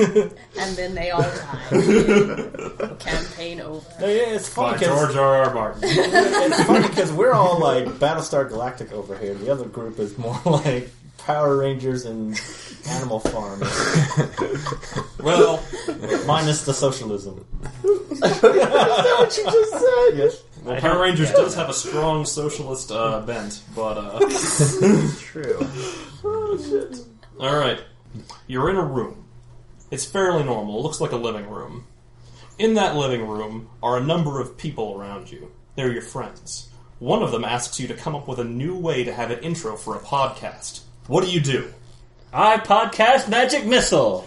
And then they all die. Campaign over. Yeah, it's funny By because George R.R. Martin. it's funny because we're all like Battlestar Galactica over here. The other group is more like Power Rangers and Animal Farm. Well, minus the socialism. Is that what you just said? Yes. well, Power Rangers does have a strong socialist bent, but True. Oh, shit. all right. You're in a room. It's fairly normal. It looks like a living room. In that living room are a number of people around you. They're your friends. One of them asks you to come up with a new way to have an intro for a podcast. What do? I podcast Magic Missile.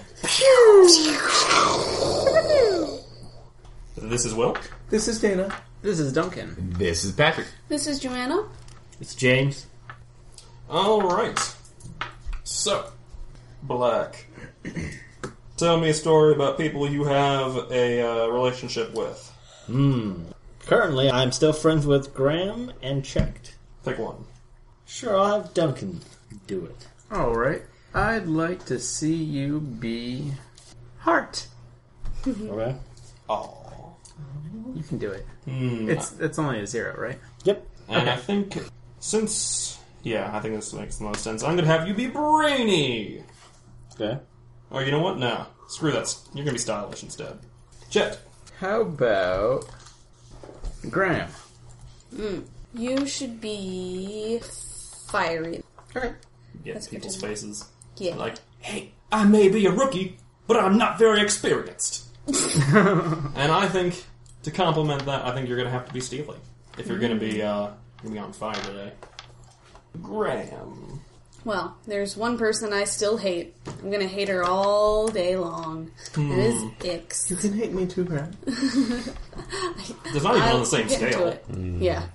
This is Will. This is Dana. This is Duncan. This is Patrick. This is Joanna. It's James. All right. So, Black, tell me a story about people you have a relationship with. Currently, I'm still friends with Graham and Checked. Pick one. Sure, I'll have Duncan do it. Alright. I'd like to see you be Heart. Okay. Oh. You can do it. It's only a 0, right? Yep. And I think, I think this makes the most sense. I'm going to have you be Brainy. Okay. Oh, you know what? No. Screw that. You're going to be stylish instead. Chet. How about Graham? You should be fiery. Okay. Get That's people's good. faces. Yeah. Like, hey, I may be a rookie, but I'm not very experienced. And I think, to complement that, I think you're going to have to be steely. If you're going to be on fire today. Graham. Well, there's one person I still hate. I'm gonna hate her all day long. It is Ix. You can hate me too, Graham. There's not even on the same Get into scale. it. Yeah.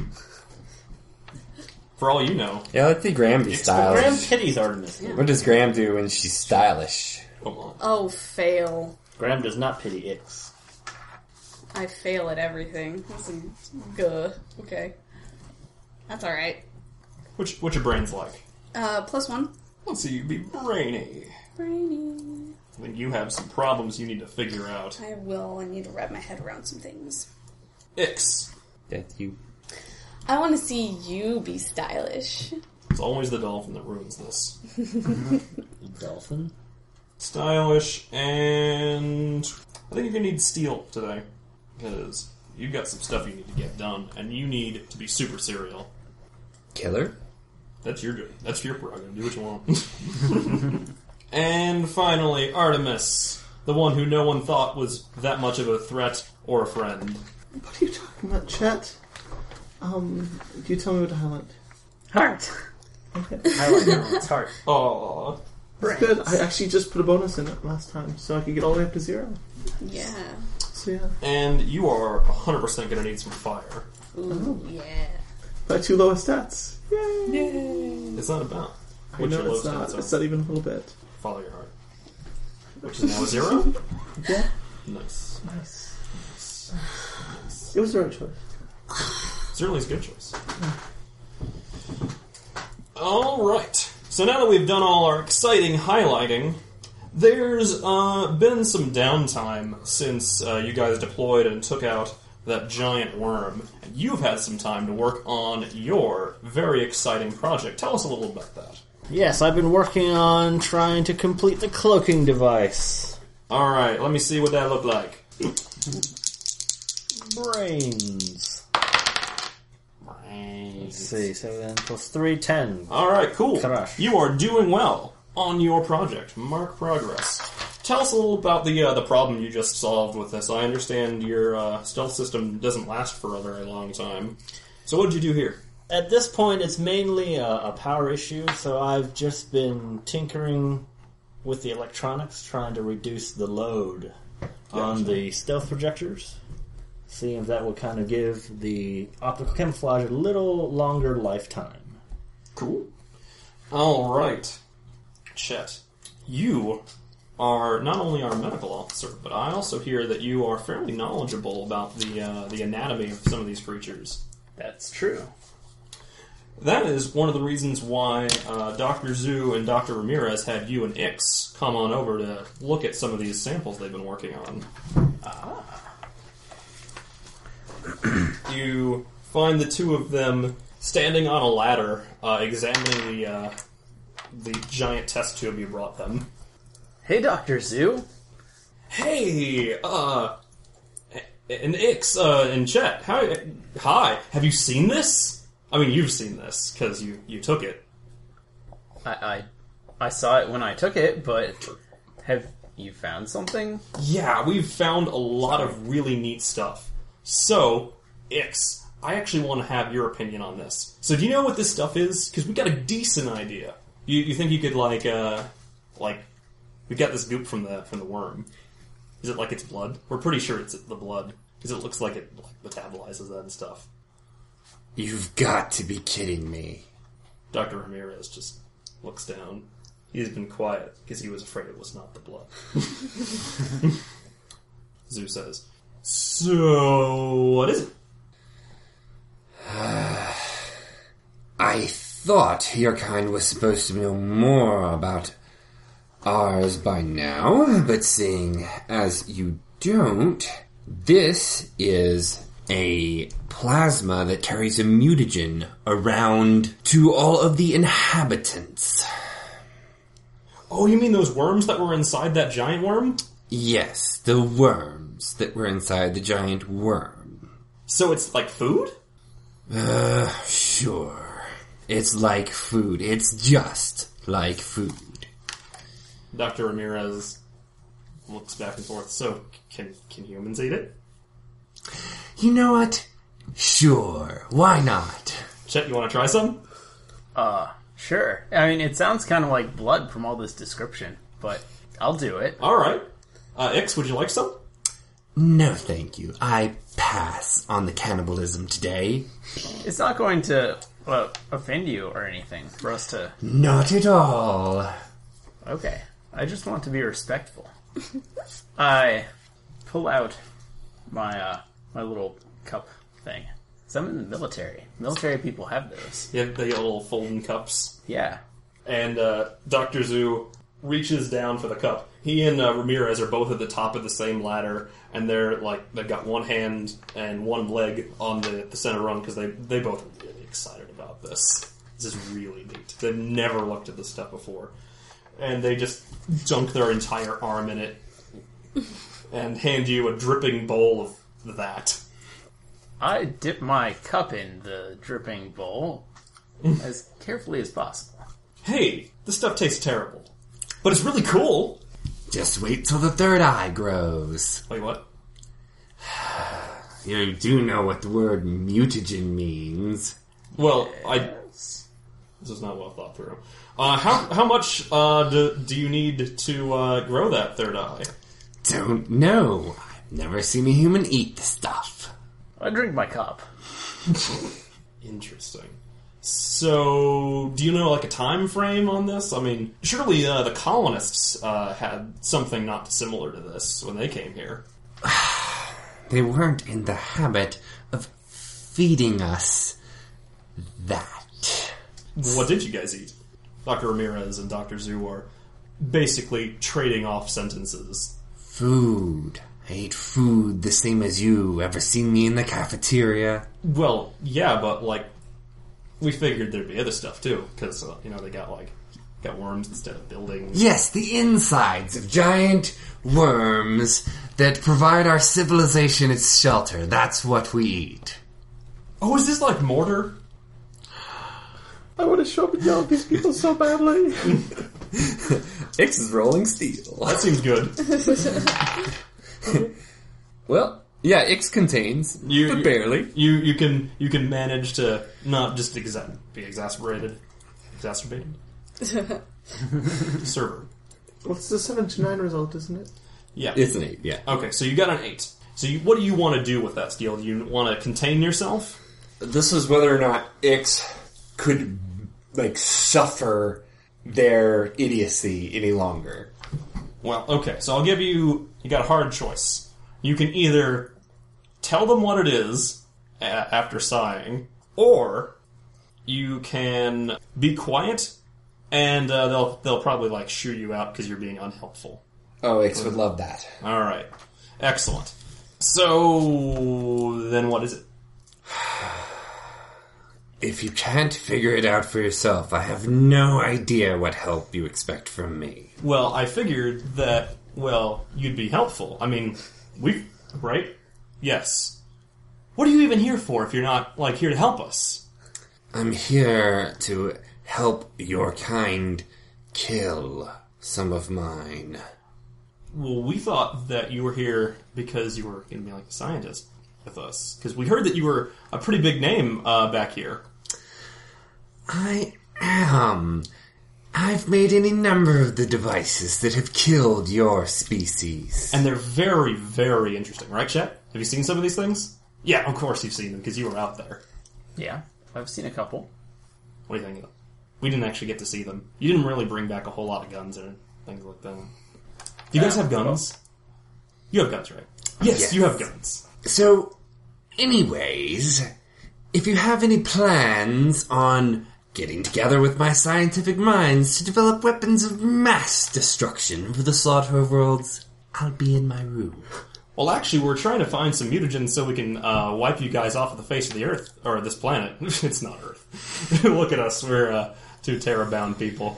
For all you know. Yeah, let's see Graham be Graham stylish. pities Artemis. What does Graham do when she's stylish? Come on. Oh, fail. Graham does not pity Ix. I fail at everything. That's good. Okay. That's alright. What's your brains like? +1. Let's see you be Brainy. Brainy. I think you have some problems you need to figure out. I will. I need to wrap my head around some things. Ix. That's you. I want to see you be stylish. It's always the dolphin that ruins this. Dolphin. Stylish, and I think you're going to need steel today. Because you've got some stuff you need to get done, and you need to be super serial. Killer? That's your prerogative. Do what you want. And finally, Artemis. The one who no one thought was that much of a threat or a friend. What are you talking about, Chet? You tell me what to highlight. Heart. Okay. I like that one. It's hard. Aww. That's good. I actually just put a bonus in it last time, so I could get all the way up to 0. Yeah. So yeah. And you are 100% going to need some fire. Ooh, yeah. My 2 lowest stats. Yay! It's not about I what your know low it's not. stats It's are. not even a little bit. Follow your heart. Which is now a 0? Yeah. Nice. Nice. It was the right choice. Certainly is a good choice. Alright. So now that we've done all our exciting highlighting, there's been some downtime since you guys deployed and took out that giant worm. And you've had some time to work on your very exciting project. Tell us a little about that. Yes, I've been working on trying to complete the cloaking device. Alright, let me see what that looked like. Brains. Let's see, 7 plus 3, 10. Alright, cool. Crush. You are doing well on your project. Mark progress. Tell us a little about the problem you just solved with this. I understand your stealth system doesn't last for a very long time. So what did you do here? At this point, it's mainly a power issue, so I've just been tinkering with the electronics, trying to reduce the load on the stealth projectors, seeing if that will kind of give the optical camouflage a little longer lifetime. Cool. Alright. Chet, you are not only our medical officer, but I also hear that you are fairly knowledgeable about the anatomy of some of these creatures. That's true. That is one of the reasons why Dr. Zhu and Dr. Ramirez had you and Ix come on over to look at some of these samples they've been working on. You find the two of them standing on a ladder, examining the giant test tube you brought them. Hey, Dr. Zhu. Hey, and Ix, and Chet, hi, have you seen this? I mean, you've seen this, because you took it. I saw it when I took it, but have you found something? Yeah, we've found a lot of really neat stuff. So, Ix, I actually want to have your opinion on this. So do you know what this stuff is? Because we got a decent idea. You think you could, we got this goop from the worm. Is it like its blood? We're pretty sure it's the blood, because it looks like it metabolizes that and stuff. You've got to be kidding me. Dr. Ramirez just looks down. He's been quiet because he was afraid it was not the blood. Zhu says, "So, what is it?" I thought your kind was supposed to know more about ours by now, but seeing as you don't, this is a plasma that carries a mutagen around to all of the inhabitants. Oh, you mean those worms that were inside that giant worm? Yes, the worms that were inside the giant worm. So it's like food? Sure. It's like food. It's just like food. Dr. Ramirez looks back and forth. So, can humans eat it? You know what? Sure. Why not? Chet, you want to try some? Sure. I mean, it sounds kind of like blood from all this description, but I'll do it. Alright. Ix, would you like some? No, thank you. I pass on the cannibalism today. It's not going to offend you or anything for us to... Not at all. Okay. I just want to be respectful. I pull out my little cup thing. 'Cause I'm in the military. Military people have those. You have the little folding cups. Yeah. And Dr. Zhu reaches down for the cup. He and Ramirez are both at the top of the same ladder, and they've got one hand and one leg on the center rung because they both are really excited about this. This is really neat. They've never looked at this stuff before. And they just dunk their entire arm in it and hand you a dripping bowl of that. I dip my cup in the dripping bowl as carefully as possible. Hey, this stuff tastes terrible. But it's really cool. Just wait till the third eye grows. Wait, what? You do know what the word mutagen means. Well, this is not well thought through. How much do you need to grow that third eye? Don't know. I've never seen a human eat the stuff. I drink my cup. Interesting. So, do you know like a time frame on this? I mean, surely the colonists had something not dissimilar to this when they came here. They weren't in the habit of feeding us that. What did you guys eat? Dr. Ramirez and Dr. Zhu are basically trading off sentences. Food. I ate food the same as you. Ever seen me in the cafeteria? Well, yeah, but we figured there'd be other stuff too, because they got worms instead of buildings. Yes, the insides of giant worms that provide our civilization its shelter. That's what we eat. Oh, is this like mortar? I want to show up and yell at these people so badly. Ix is rolling steel. That seems good. Well, yeah, Ix contains, but barely. You can manage to not just be exacerbated. Server. What's the 7 to 9 result, isn't it? Yeah. It's an 8, yeah. Okay, so you got an 8. So what do you want to do with that steel? Do you want to contain yourself? This is whether or not Ix could, suffer their idiocy any longer. Well, okay, so I'll give you got a hard choice. You can either tell them what it is after sighing, or you can be quiet, and they'll probably like shoo you out because you're being unhelpful. Oh, Ix would love that. All right, excellent. So then, what is it? If you can't figure it out for yourself, I have no idea what help you expect from me. Well, I figured that, you'd be helpful. I mean, right? Yes. What are you even here for if you're not, here to help us? I'm here to help your kind kill some of mine. Well, we thought that you were here because you were going to be like a scientist with us. Because we heard that you were a pretty big name back here. I am. I've made any number of the devices that have killed your species. And they're very, very interesting, right, Chet? Have you seen some of these things? Yeah, of course you've seen them, because you were out there. Yeah, I've seen a couple. What do you think of them? We didn't actually get to see them. You didn't really bring back a whole lot of guns or things like that. Do you guys have guns? You have guns, right? Yes, you have guns. So, anyways, if you have any plans on getting together with my scientific minds to develop weapons of mass destruction for the slaughter of worlds, I'll be in my room. Well, actually, we're trying to find some mutagens so we can wipe you guys off of the face of the Earth, or this planet. It's not Earth. Look at us, we're two Terra-bound people.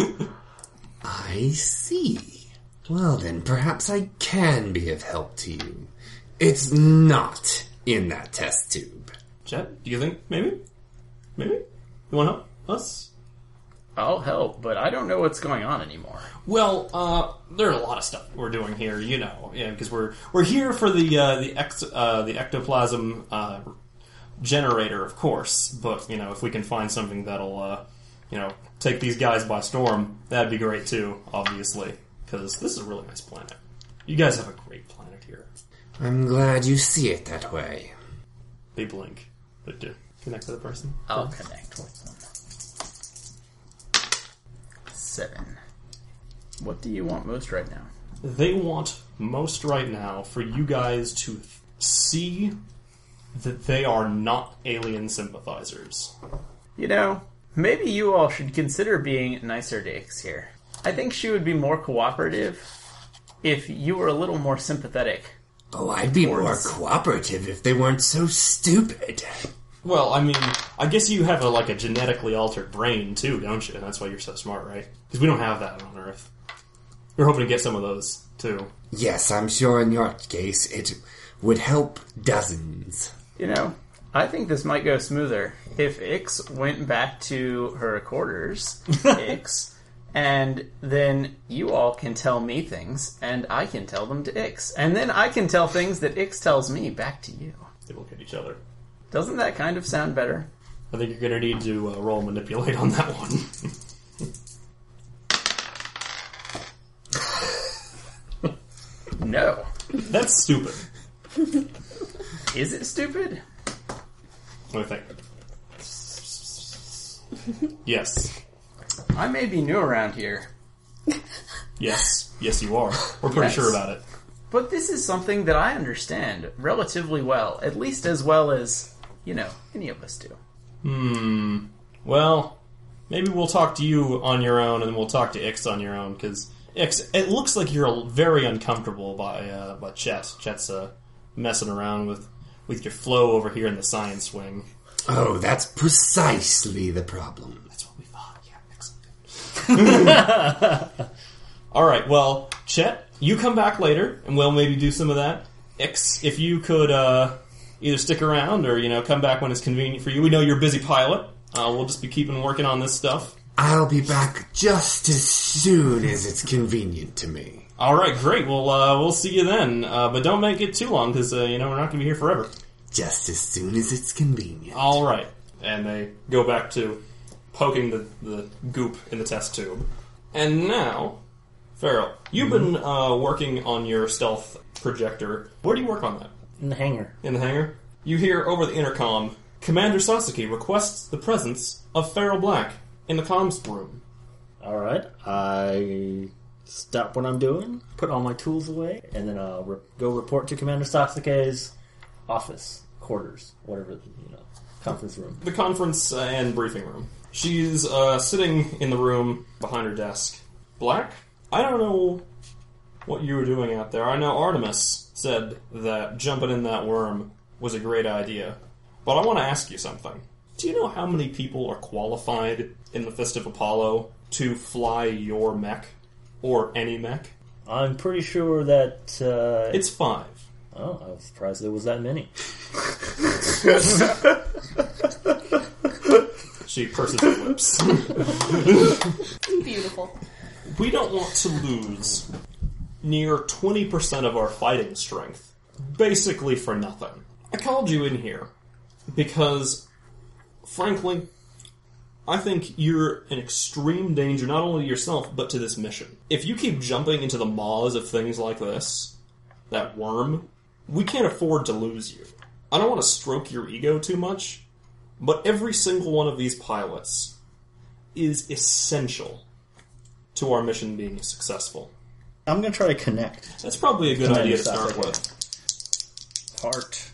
I see. Well then, perhaps I can be of help to you. It's not in that test tube. Chet, do you think maybe? Maybe? You want to help us? I'll help, but I don't know what's going on anymore. Well, there's a lot of stuff we're doing here, because we're here for the ectoplasm generator, of course. But if we can find something that'll take these guys by storm, that'd be great too. Obviously, because this is a really nice planet. You guys have a great planet here. I'm glad you see it that way. They blink. But do connect to the person. I'll connect with them. 7. What do you want most right now? They want most right now for you guys to see that they are not alien sympathizers. Maybe you all should consider being nicer to Ix here. I think she would be more cooperative if you were a little more sympathetic. Oh, I'd be more cooperative if they weren't so stupid. Well, I mean, I guess you have a genetically altered brain too, don't you? And that's why you're so smart, right? Because we don't have that on Earth. We're hoping to get some of those too. Yes, I'm sure in your case it would help dozens. I think this might go smoother if Ix went back to her quarters, Ix, and then you all can tell me things, and I can tell them to Ix. And then I can tell things that Ix tells me back to you. They look at each other. Doesn't that kind of sound better? I think you're going to need to roll manipulate on that one. No. That's stupid. Is it stupid? What do you think? Yes. I may be new around here, Yes. Yes, you are. We're pretty Yes. sure about it. but this is something that I understand relatively well, at least as well as, any of us do. Well, maybe we'll talk to you on your own, and then we'll talk to Ix on your own, because Ix, it looks like you're very uncomfortable by Chet. Chet's messing around with your flow over here in the science wing. Oh, that's precisely the problem. That's what we thought. Yeah, excellent. All right, well, Chet, you come back later, and we'll maybe do some of that. Ix, if you could either stick around or, come back when it's convenient for you. We know you're a busy pilot. We'll just be keeping working on this stuff. I'll be back just as soon as it's convenient to me. All right, great. Well, we'll see you then. But don't make it too long, because, we're not going to be here forever. Just as soon as it's convenient. All right. And they go back to poking the goop in the test tube. And now, Farrell, you've been working on your stealth projector. Where do you work on that? In the hangar. In the hangar? You hear over the intercom, Commander Sasaki requests the presence of Farrell Black in the comms room. Alright, I stop what I'm doing, put all my tools away, and then I'll go report to Commander Sasuke's office, quarters, whatever, conference room. The conference and briefing room. She's sitting in the room behind her desk. Black? I don't know what you were doing out there. I know Artemis said that jumping in that worm was a great idea. But I want to ask you something. Do you know how many people are qualified in the Fist of Apollo to fly your mech? Or any mech? I'm pretty sure that... It's 5. Oh, I was surprised there was that many. She purses her lips. Beautiful. We don't want to lose near 20% of our fighting strength, basically for nothing. I called you in here because, frankly, I think you're an extreme danger not only to yourself, but to this mission. If you keep jumping into the maws of things like this, that worm, we can't afford to lose you. I don't want to stroke your ego too much, but every single one of these pilots is essential to our mission being successful. I'm going to try to connect. That's probably a good idea to start with. Heart.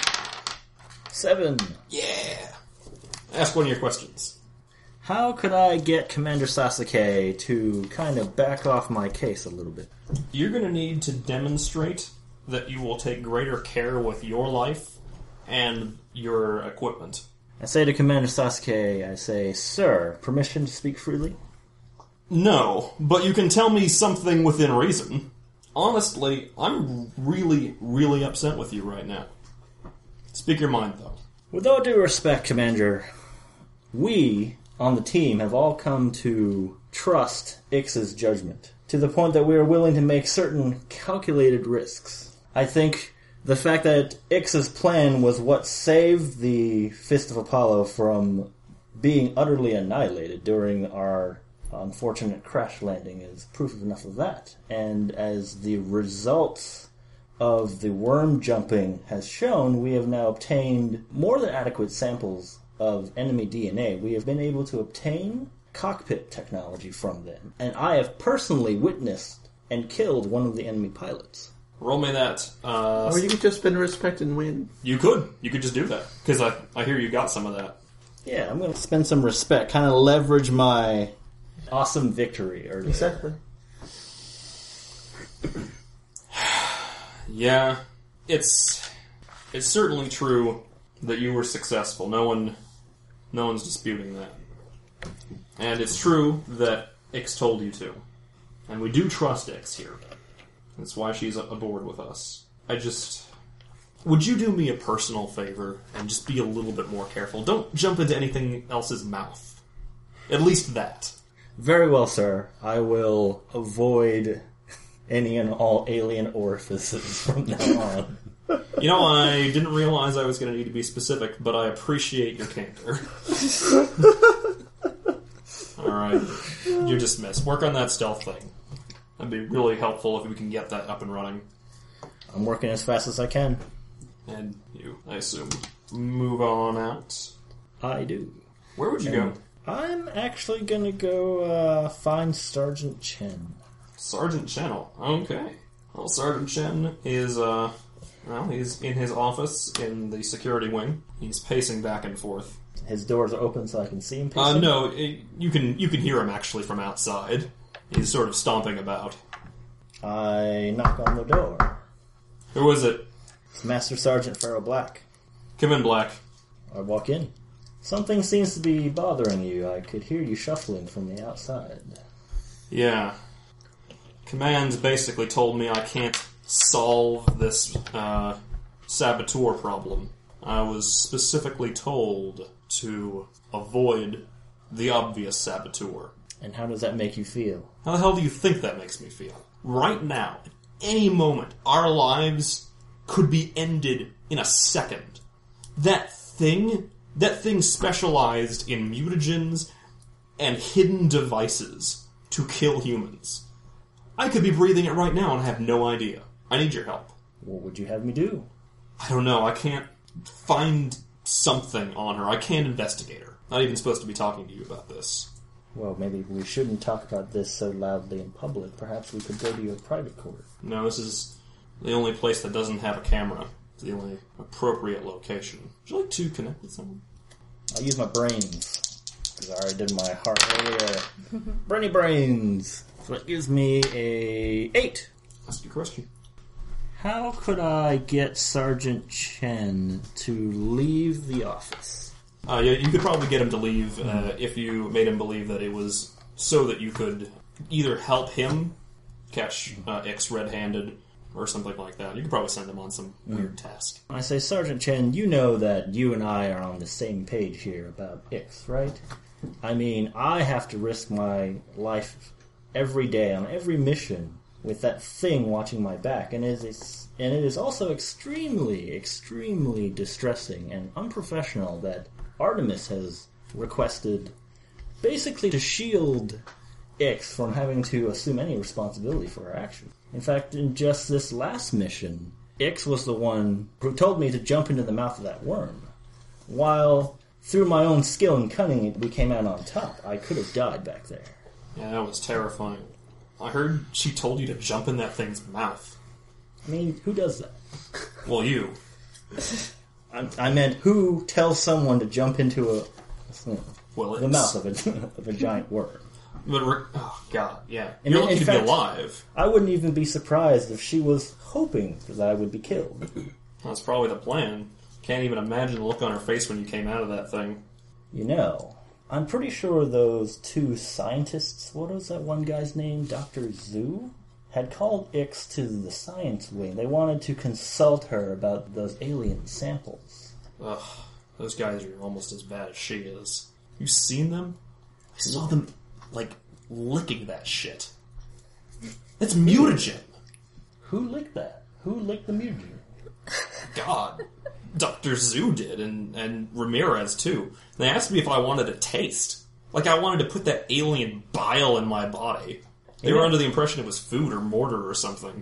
7. Yeah! Ask one of your questions. How could I get Commander Sasuke to kind of back off my case a little bit? You're going to need to demonstrate that you will take greater care with your life and your equipment. I say to Commander Sasuke, I say, Sir, permission to speak freely? No, but you can tell me something within reason. Honestly, I'm really, really upset with you right now. Speak your mind, though. With all due respect, Commander, we on the team have all come to trust Ix's judgment, to the point that we are willing to make certain calculated risks. I think the fact that Ix's plan was what saved the Fist of Apollo from being utterly annihilated during our unfortunate crash landing is proof enough of that. And as the results of the worm jumping has shown, we have now obtained more than adequate samples of enemy DNA. We have been able to obtain cockpit technology from them. And I have personally witnessed and killed one of the enemy pilots. Roll me that. Or you could just spend respect and win. You could. You could just do that. Because I hear you got some of that. Yeah, I'm going to spend some respect, kind of leverage my awesome victory earlier. Exactly. Yeah, it's certainly true that you were successful. No one's disputing that. And it's true that Ix told you to. And we do trust Ix here. That's why she's aboard with us. Would you do me a personal favor and just be a little bit more careful? Don't jump into anything else's mouth. At least that. Very well, sir. I will avoid any and all alien orifices from now on. You know, I didn't realize I was going to need to be specific, but I appreciate your candor. Alright, you're dismissed. Work on that stealth thing. That'd be really helpful if we can get that up and running. I'm working as fast as I can. And you, I assume, move on out. I do. Where would you go? I'm actually gonna go find Sergeant Chen. Sergeant Chen. Okay. Well, Sergeant Chen is, he's in his office in the security wing. He's pacing back and forth. His doors are open so I can see him pacing? No, you can hear him actually from outside. He's sort of stomping about. I knock on the door. Who is it? It's Master Sergeant Pharaoh Black. Come in, Black. I walk in. Something seems to be bothering you. I could hear you shuffling from the outside. Yeah. Command basically told me I can't solve this saboteur problem. I was specifically told to avoid the obvious saboteur. And how does that make you feel? How the hell do you think that makes me feel? Right now, at any moment, our lives could be ended in a second. That thing specialized in mutagens and hidden devices to kill humans. I could be breathing it right now and have no idea. I need your help. What would you have me do? I don't know. I can't find something on her. I can't investigate her. Not even supposed to be talking to you about this. Well, maybe we shouldn't talk about this so loudly in public. Perhaps we could go to your private court. No, this is the only place that doesn't have a camera. It's the only appropriate location. Would you like to connect with someone? I'll use my brains. Because I already did my heart earlier. Brainy brains. So it gives me a 8. That's your question. How could I get Sergeant Chen to leave the office? Yeah, you could probably get him to leave if you made him believe that it was so that you could either help him catch Ix red-handed or something like that. You could probably send him on some weird task. I say, Sergeant Chen, you know that you and I are on the same page here about Ix, right? I mean, I have to risk my life every day on every mission with that thing watching my back, and it is also extremely, extremely distressing and unprofessional that Artemis has requested basically to shield Ix from having to assume any responsibility for her actions. In fact, in just this last mission, Ix was the one who told me to jump into the mouth of that worm. While, through my own skill and cunning, we came out on top. I could have died back there. Yeah, that was terrifying. I heard she told you to jump in that thing's mouth. I mean, who does that? Well, you. I meant, who tells someone to jump into the mouth of a giant worm? But oh god, yeah. And You're in lucky to fact, be alive. I wouldn't even be surprised if she was hoping that I would be killed. That's probably the plan. Can't even imagine the look on her face when you came out of that thing. You know, I'm pretty sure those two scientists, what was that one guy's name, Dr. Zhu, had called Ix to the science wing. They wanted to consult her about those alien samples. Ugh, those guys are almost as bad as she is. You seen them? I saw them, licking that shit. It's mutagen! Who licked that? Who licked the mutagen? God. Dr. Zhu did, and Ramirez, too. They asked me if I wanted a taste. Like I wanted to put that alien bile in my body. They were under the impression it was food or mortar or something.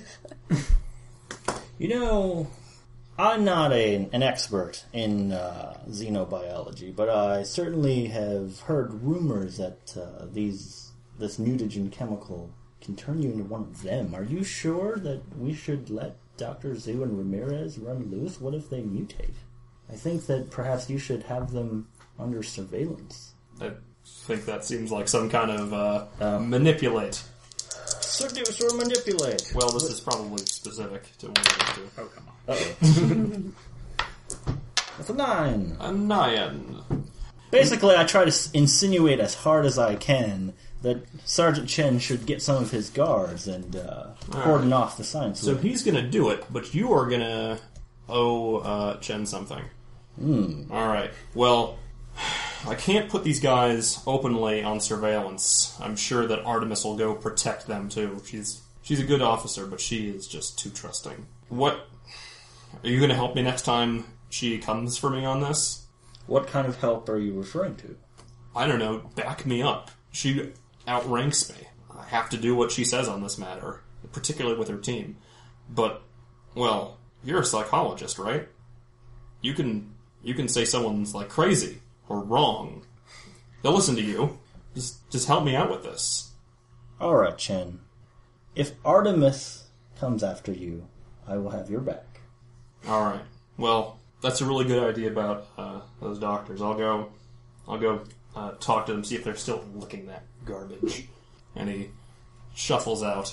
You know, I'm not an expert in xenobiology, but I certainly have heard rumors that this mutagen chemical can turn you into one of them. Are you sure that we should let Dr. Zhu and Ramirez run loose? What if they mutate? I think that perhaps you should have them under surveillance. I think that seems like some kind of manipulate. Seduce or manipulate. Well, this is probably specific to one of those two. Oh, come on. Uh-oh. That's a 9. A 9. Basically, I try to insinuate as hard as I can that Sergeant Chen should get some of his guards and cordon off the science So wing. he's going to do it, but you are going to owe Chen something. Alright, well, I can't put these guys openly on surveillance. I'm sure that Artemis will go protect them, too. She's a good officer, but she is just too trusting. What? Are you going to help me next time she comes for me on this? What kind of help are you referring to? I don't know, back me up. She outranks me. I have to do what she says on this matter, particularly with her team. But, well, you're a psychologist, right? You can say someone's, crazy or wrong. They'll listen to you. Just help me out with this. Alright, Chen. If Artemis comes after you, I will have your back. Alright. Well, that's a really good idea about those doctors. I'll go talk to them, see if they're still licking that garbage. And he shuffles out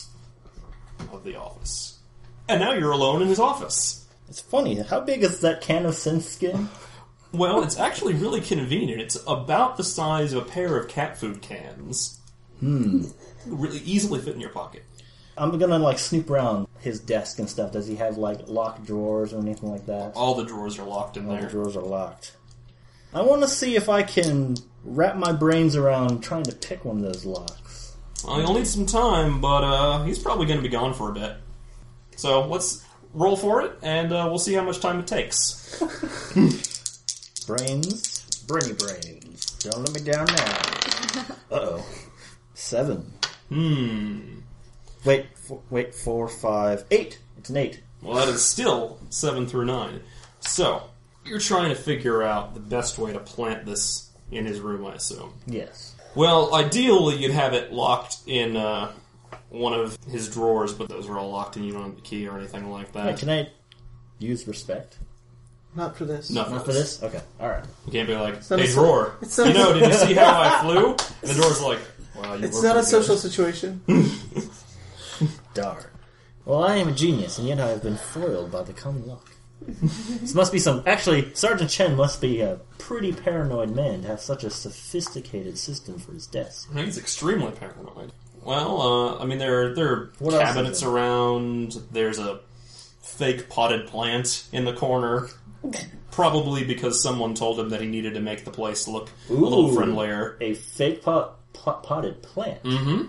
of the office. And now you're alone in his office. It's funny, how big is that can of synth skin? Well, it's actually really convenient. It's about the size of a pair of cat food cans. Really easily fit in your pocket. I'm gonna snoop around his desk and stuff. Does he have locked drawers or anything like that? All the drawers are locked in All there. the drawers are locked. I want to see if I can wrap my brains around trying to pick one of those locks. Well, you'll need some time, but he's probably going to be gone for a bit. So let's roll for it, and we'll see how much time it takes. Brains, brainy brains. Don't let me down now. Uh-oh. 7. Wait, 4, 5, 8. It's an 8. Well, that is still 7 through 9. So, you're trying to figure out the best way to plant this in his room, I assume. Yes. Well, ideally, you'd have it locked in one of his drawers, but those are all locked and you don't have the key or anything like that. Hey, can I use respect? Not for this. Not Not for this? Okay, alright. You can't be like, not hey, a so- Dror, it's not you a- know, did you see how I flew? And the Dror's like, wow, you It's were not a pretty good. social situation. Darn. Well, I am a genius, and yet I have been foiled by the common luck. This must be some... Actually, Sergeant Chen must be a pretty paranoid man to have such a sophisticated system for his desk. I think he's extremely paranoid. Well, I mean, there are What else is cabinets there? around. There's a fake potted plant in the corner. Probably because someone told him that he needed to make the place look a little Ooh. friendlier. A fake potted plant.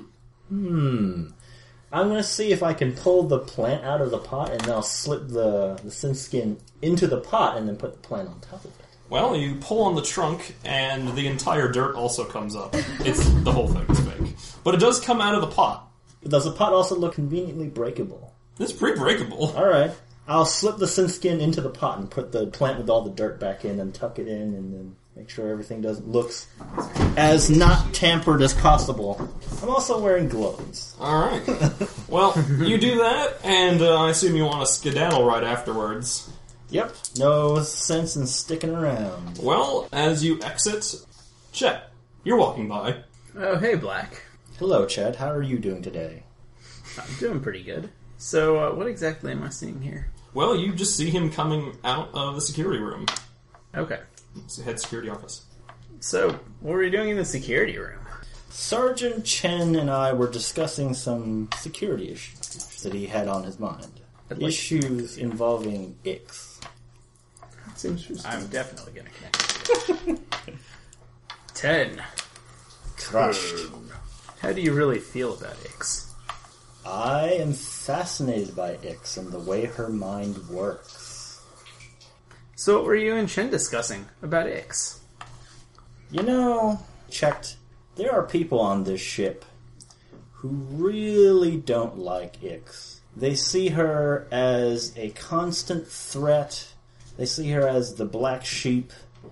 Mm-hmm. I'm going to see if I can pull the plant out of the pot, and then I'll slip the sin skin into the pot, and then put the plant on top of it. Well, you pull on the trunk, and the entire dirt also comes up. It's the whole thing is fake, but it does come out of the pot. But does the pot also look conveniently breakable? It's pretty breakable. Alright. I'll slip the sin skin into the pot and put the plant with all the dirt back in and tuck it in and then make sure everything looks as not tampered as possible. I'm also wearing gloves. All right. Well, you do that, and I assume you want to skedaddle right afterwards. Yep. No sense in sticking around. Well, as you exit, Chet, you're walking by. Oh, hey, Black. Hello, Chad. How are you doing today? I'm doing pretty good. So, what exactly am I seeing here? Well, you just see him coming out of the security room. Okay. It's the head security office. So, what were you doing in the security room? Sergeant Chen and I were discussing some security issues that he had on his mind. Issues involving Ix. Seems just I'm definitely going to connect. 10. Crushed. How do you really feel about Ix? I am fascinated by Ix and the way her mind works. So what were you and Chen discussing about Ix? You know, checked, there are people on this ship who really don't like Ix. They see her as a constant threat. They see her as the black sheep,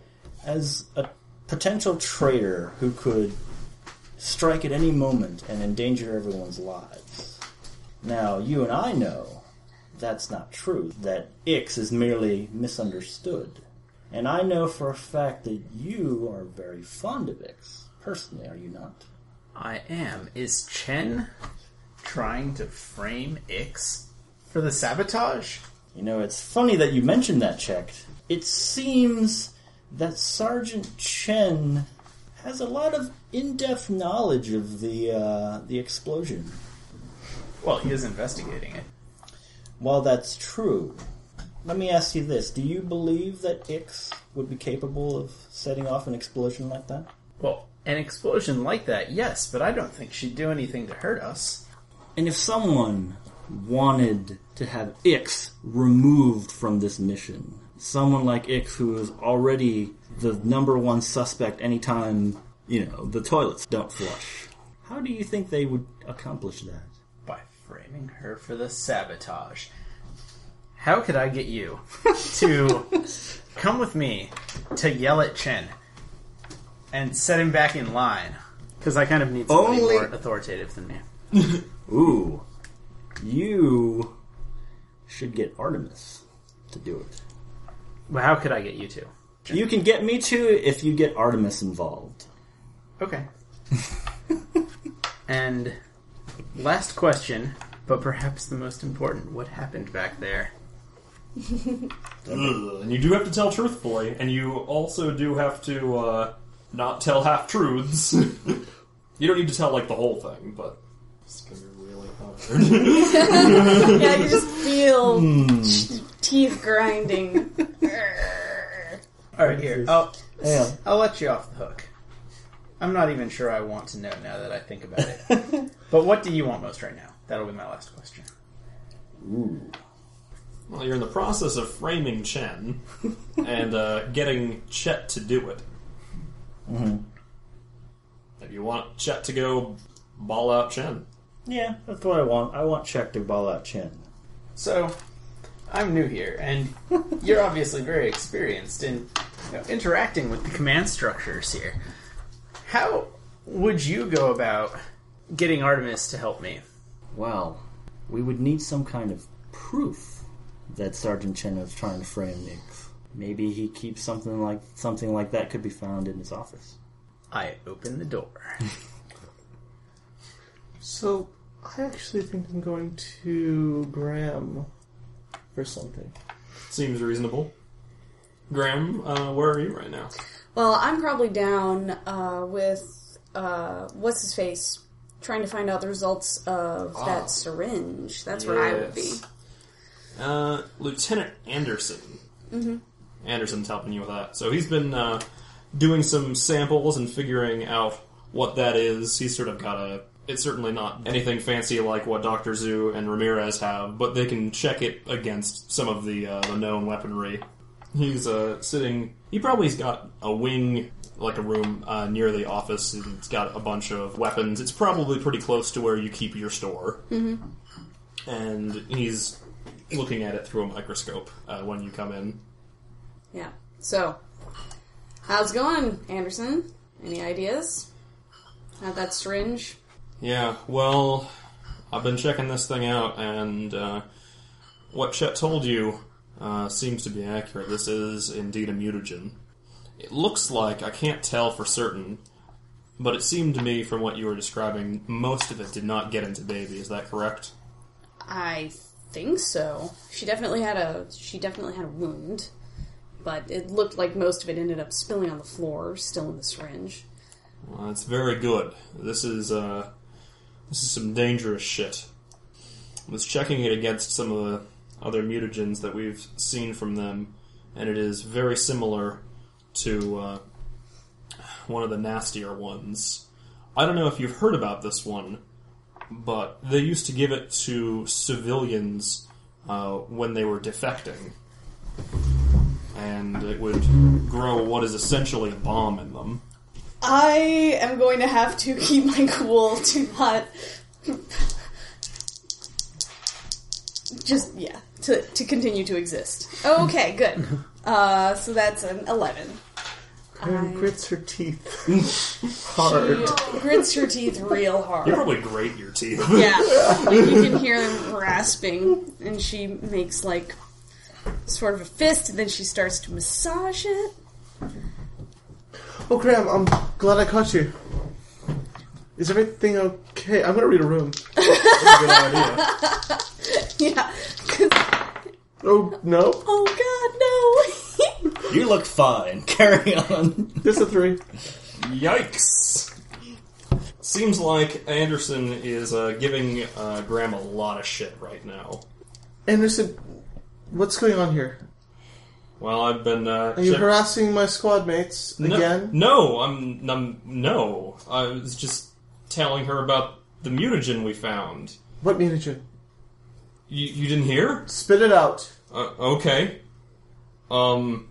as a potential traitor who could strike at any moment and endanger everyone's lives. Now, you and I know that's not true, that Ix is merely misunderstood. And I know for a fact that you are very fond of Ix. Personally, are you not? I am. Is Chen trying to frame Ix for the sabotage? You know, it's funny that you mentioned that, Checked. It seems that Sergeant Chen has a lot of in-depth knowledge of the explosion. Well, he is investigating it. While that's true, let me ask you this. Do you believe that Ix would be capable of setting off an explosion like that? Well, an explosion like that, yes, but I don't think she'd do anything to hurt us. And if someone wanted to have Ix removed from this mission, someone like Ix who is already the number one suspect anytime, the toilets don't flush, how do you think they would accomplish that? By framing her for the sabotage. How could I get you to come with me to yell at Chen and set him back in line? Because I kind of need somebody Only- more authoritative than me. Ooh. You should get Artemis to do it. Well, how could I get you to? You can get me to if you get Artemis involved. Okay. And last question, but perhaps the most important. What happened back there? And you do have to tell truthfully, and you also do have to not tell half-truths. You don't need to tell, the whole thing, but it's going to be really hard. Yeah, you just feel teeth grinding. Alright, here. I'll Yeah. let you off the hook. I'm not even sure I want to know now that I think about it. But what do you want most right now? That'll be my last question. Ooh. Well, you're in the process of framing Chen and getting Chet to do it. Mm-hmm. If you want Chet to go ball out Chen. Yeah, that's what I want. I want Check to ball out Chen. So, I'm new here, and you're obviously very experienced in interacting with the command structures here. How would you go about getting Artemis to help me? Well, we would need some kind of proof that Sergeant Chen is trying to frame Ix. Maybe he keeps something like that could be found in his office. I open the door. So, I actually think I'm going to Graham for something. Seems reasonable. Graham, where are you right now? Well, I'm probably down with what's his face, trying to find out the results of that syringe. That's where I would be. Lieutenant Anderson. Mm-hmm. Anderson's helping you with that. So he's been doing some samples and figuring out what that is. He's sort of got it's certainly not anything fancy like what Dr. Zhu and Ramirez have, but they can check it against some of the known weaponry. He's sitting... He probably's got a wing, like a room near the office. It's got a bunch of weapons. It's probably pretty close to where you keep your store. Mm-hmm. And he's looking at it through a microscope when you come in. Yeah. So, how's it going, Anderson? Any ideas? How'd that syringe? Yeah, well, I've been checking this thing out, and what Chet told you seems to be accurate. This is indeed a mutagen. It looks like, I can't tell for certain, but it seemed to me from what you were describing, most of it did not get into Baby. Is that correct? I think so. She definitely had a wound, but it looked like most of it ended up spilling on the floor, still in the syringe. Well, that's very good. This is some dangerous shit. I was checking it against some of the other mutagens that we've seen from them, and it is very similar to one of the nastier ones. I don't know if you've heard about this one, but they used to give it to civilians when they were defecting. And it would grow what is essentially a bomb in them. I am going to have to keep my cool to not... to continue to exist. Okay, good. So that's an 11. Graham grits her teeth hard. She grits her teeth real hard. You probably grate your teeth. Yeah. Like you can hear them rasping, and she makes like sort of a fist, and then she starts to massage it. Oh, Graham, I'm glad I caught you. Is everything okay? I'm going to read a room. That's a good idea. Yeah. Oh, no. Oh, God, no. You look fine. Carry on. This is a 3. Yikes! Seems like Anderson is giving Graham a lot of shit right now. Anderson, what's going on here? Well, I've been... Are you harassing my squad mates again? No, no. I was just telling her about the mutagen we found. What mutagen? You didn't hear? Spit it out. Okay. Well,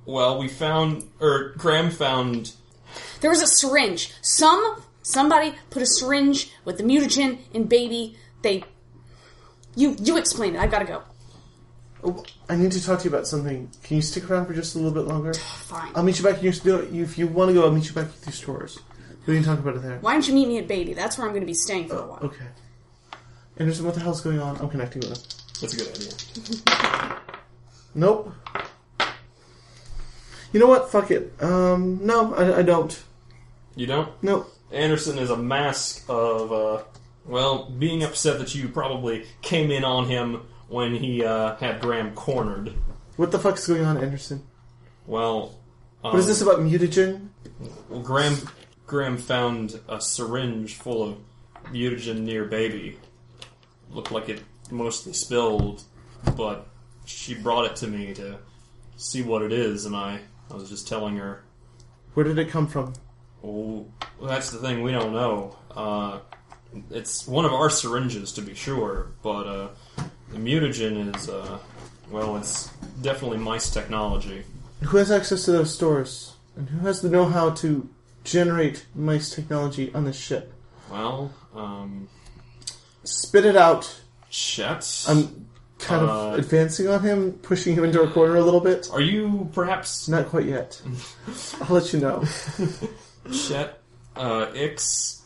Graham found... There was a syringe. Somebody put a syringe with the mutagen in Baby. You explain it. I've got to go. Oh, I need to talk to you about something. Can you stick around for just a little bit longer? Fine. I'll meet you back in your store. If you want to go, I'll meet you back at your stores. We can talk about it there. Why don't you meet me at Baby? That's where I'm going to be staying for a while. Okay. Anderson, what the hell's going on? I'm connecting with him. That's a good idea. Nope. You know what? Fuck it. No, I don't. You don't? Nope. Anderson is a mask of, being upset that you probably came in on him when he had Graham cornered. What the fuck is going on, Anderson? Well... what is this about mutagen? Well, Graham found a syringe full of mutagen near Baby. Looked like it mostly spilled, but she brought it to me to see what it is, and I was just telling her. Where did it come from? Oh, that's the thing, we don't know. It's one of our syringes, to be sure, but the mutagen is, it's definitely mice technology. Who has access to those stores? And who has the know-how to generate mice technology on this ship? Well, Spit it out. Chet? I'm kind of advancing on him, pushing him into a corner a little bit. Are you perhaps... Not quite yet. I'll let you know. Chet, Ix,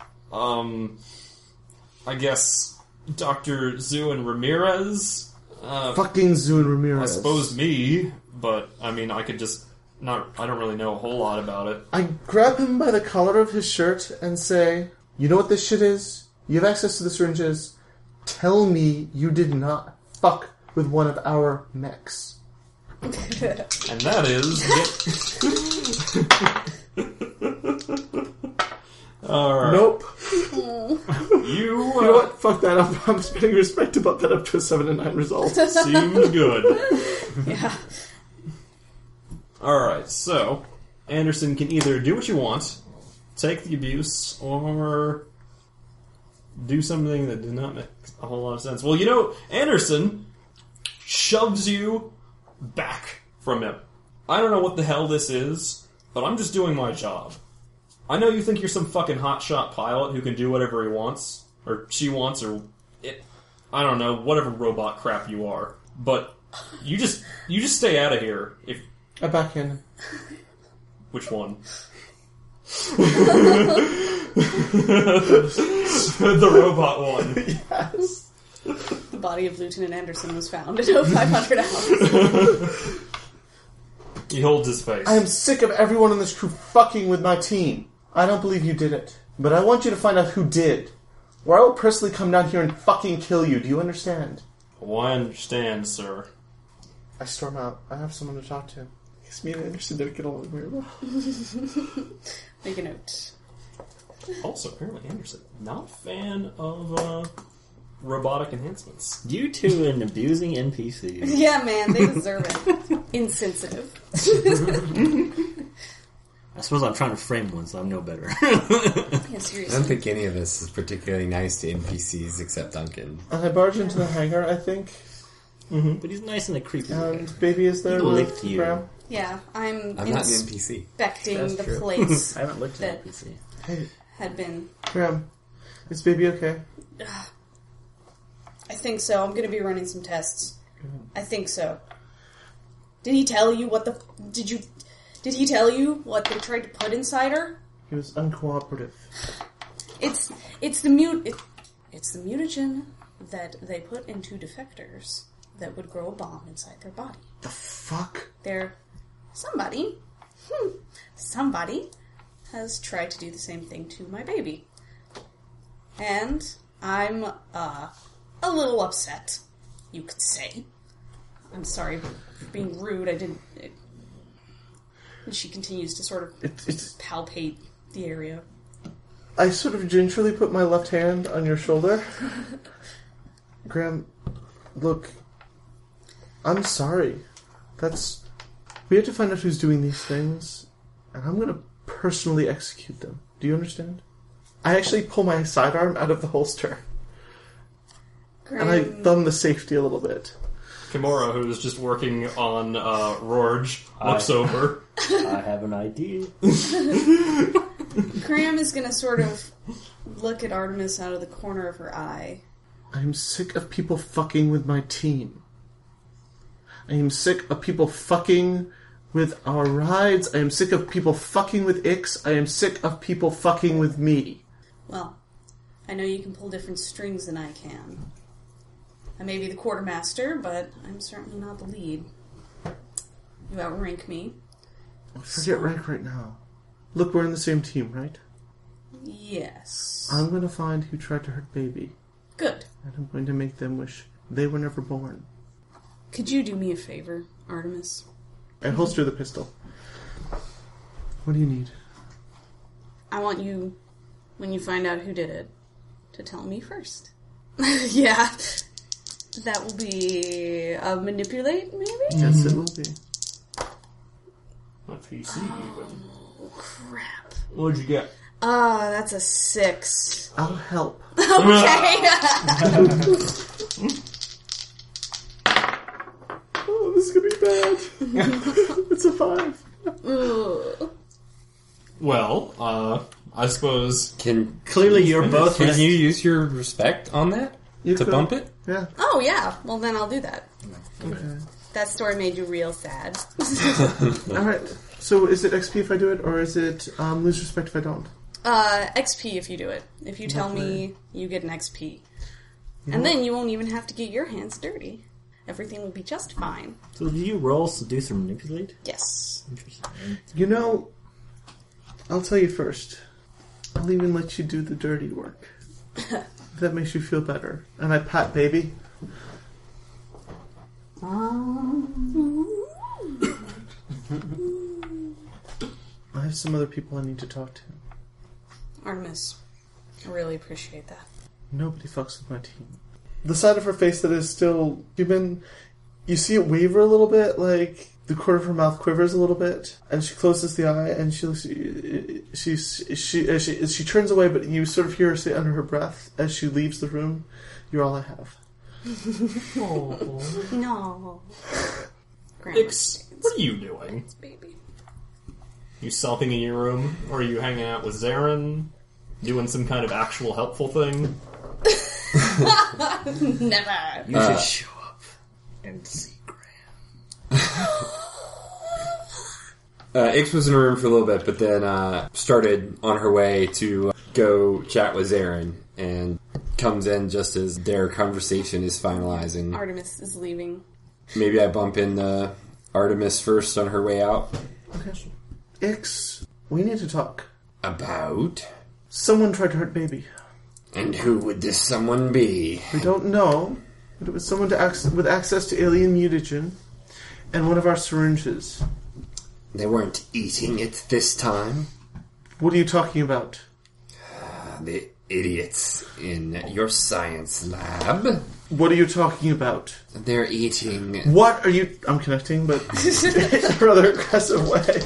I guess Dr. Zhu and Ramirez? Fucking Zhu and Ramirez. I suppose me, but I mean, I could just not. I don't really know a whole lot about it. I grab him by the collar of his shirt and say, "You know what this shit is? You have access to the syringes. Tell me you did not fuck with one of our mechs." And that is. Alright. Nope. You know what? Fuck that. I'm spinning respect to bump that up to a 7 and 9 result. seems good. Yeah. Alright, so Anderson can either do what you want, take the abuse, or do something that did not make a whole lot of sense. Well, Anderson shoves you back from him. I don't know what the hell this is, but I'm just doing my job. I know you think you're some fucking hotshot pilot who can do whatever he wants, or she wants, or I don't know, whatever robot crap you are. But you just stay out of here. If I back in. Which one? The robot one. Yes. The body of Lieutenant Anderson was found at 0500 hours. He holds his face. I am sick of everyone in this crew fucking with my team. I don't believe you did it. But I want you to find out who did. Or I will personally come down here and fucking kill you. Do you understand? Oh, I understand, sir. I storm out. I have someone to talk to. I guess me and Anderson didn't get along very well. Make a note. Also, apparently Anderson, not a fan of robotic enhancements. You two and abusing NPCs. Yeah, man, they deserve it. Insensitive. I suppose I'm trying to frame one, so I'm no better. Yeah, I seriously. don't think any of this is particularly nice to NPCs except Duncan. I barge into the hangar, I think. But he's nice in a creepy way. And Baby is there He'll with lick you. Graham. Yeah, I'm I'm not an NPC. inspecting That's the true. place I haven't looked at that NPC. Hey, had been. Graham. Is Baby okay? I think so. I'm going to be running some tests. I think so. Did he tell you what the... Did he tell you what they tried to put inside her? He was uncooperative. It's the mutagen that they put into defectors that would grow a bomb inside their body. The fuck? Somebody has tried to do the same thing to my baby. And I'm, a little upset, you could say. I'm sorry for being rude, I didn't... And she continues to sort of palpate the area. I sort of gingerly put my left hand on your shoulder. Graham, look, I'm sorry. We have to find out who's doing these things, and I'm going to personally execute them. Do you understand? I actually pull my sidearm out of the holster, and I thumb the safety a little bit. Kimura, who is just working on Rorge, looks over. I have an idea. Graham is going to sort of look at Artemis out of the corner of her eye. I'm sick of people fucking with my team. I am sick of people fucking with our rides. I am sick of people fucking with Ix. I am sick of people fucking with me. Well, I know you can pull different strings than I can. I may be the quartermaster, but I'm certainly not the lead. You outrank me. Forget rank right now. Look, we're in the same team, right? Yes. I'm going to find who tried to hurt Baby. Good. And I'm going to make them wish they were never born. Could you do me a favor, Artemis? I holster the pistol. What do you need? I want you, when you find out who did it, to tell me first. Yeah. That will be manipulate, maybe? Yes, it will be. A PC. Oh, crap. What'd you get? That's a 6. I'll help. Okay. Oh, this is going to be bad. It's a 5. Ugh. Well, I suppose... Clearly you're both... Can you use your respect on that? You To could. bump it? Yeah. Oh, yeah. Well, then I'll do that. Okay. That story made you real sad. Alright. So is it XP if I do it, or is it lose respect if I don't? XP if you do it. If you tell me, you get an XP. And then you won't even have to get your hands dirty. Everything will be just fine. So do you roll seduce or manipulate? Yes. Interesting. You know, I'll tell you first. I'll even let you do the dirty work. If that makes you feel better. And I pat baby. I have some other people I need to talk to. Artemis, I really appreciate that. Nobody fucks with my team. The side of her face that is still human, you see it waver a little bit, like the corner of her mouth quivers a little bit, and she closes the eye, and she turns away, but you sort of hear her say under her breath as she leaves the room, "You're all I have." No. Ix, what are you doing? Baby. You sulking in your room? Or are you hanging out with Zarin? Doing some kind of actual helpful thing? Never. You should show up and see Graham. Ix was in her room for a little bit, but then started on her way to go chat with Zarin, and comes in just as their conversation is finalizing. Artemis is leaving. Maybe I bump into Artemis first on her way out. Okay. Ix, we need to talk. About? Someone tried to hurt baby. And who would this someone be? We don't know, but it was someone with access to alien mutagen and one of our syringes. They weren't eating it this time? What are you talking about? The idiots in your science lab. What are you talking about? They're eating... What are you... I'm connecting, but in a rather aggressive way.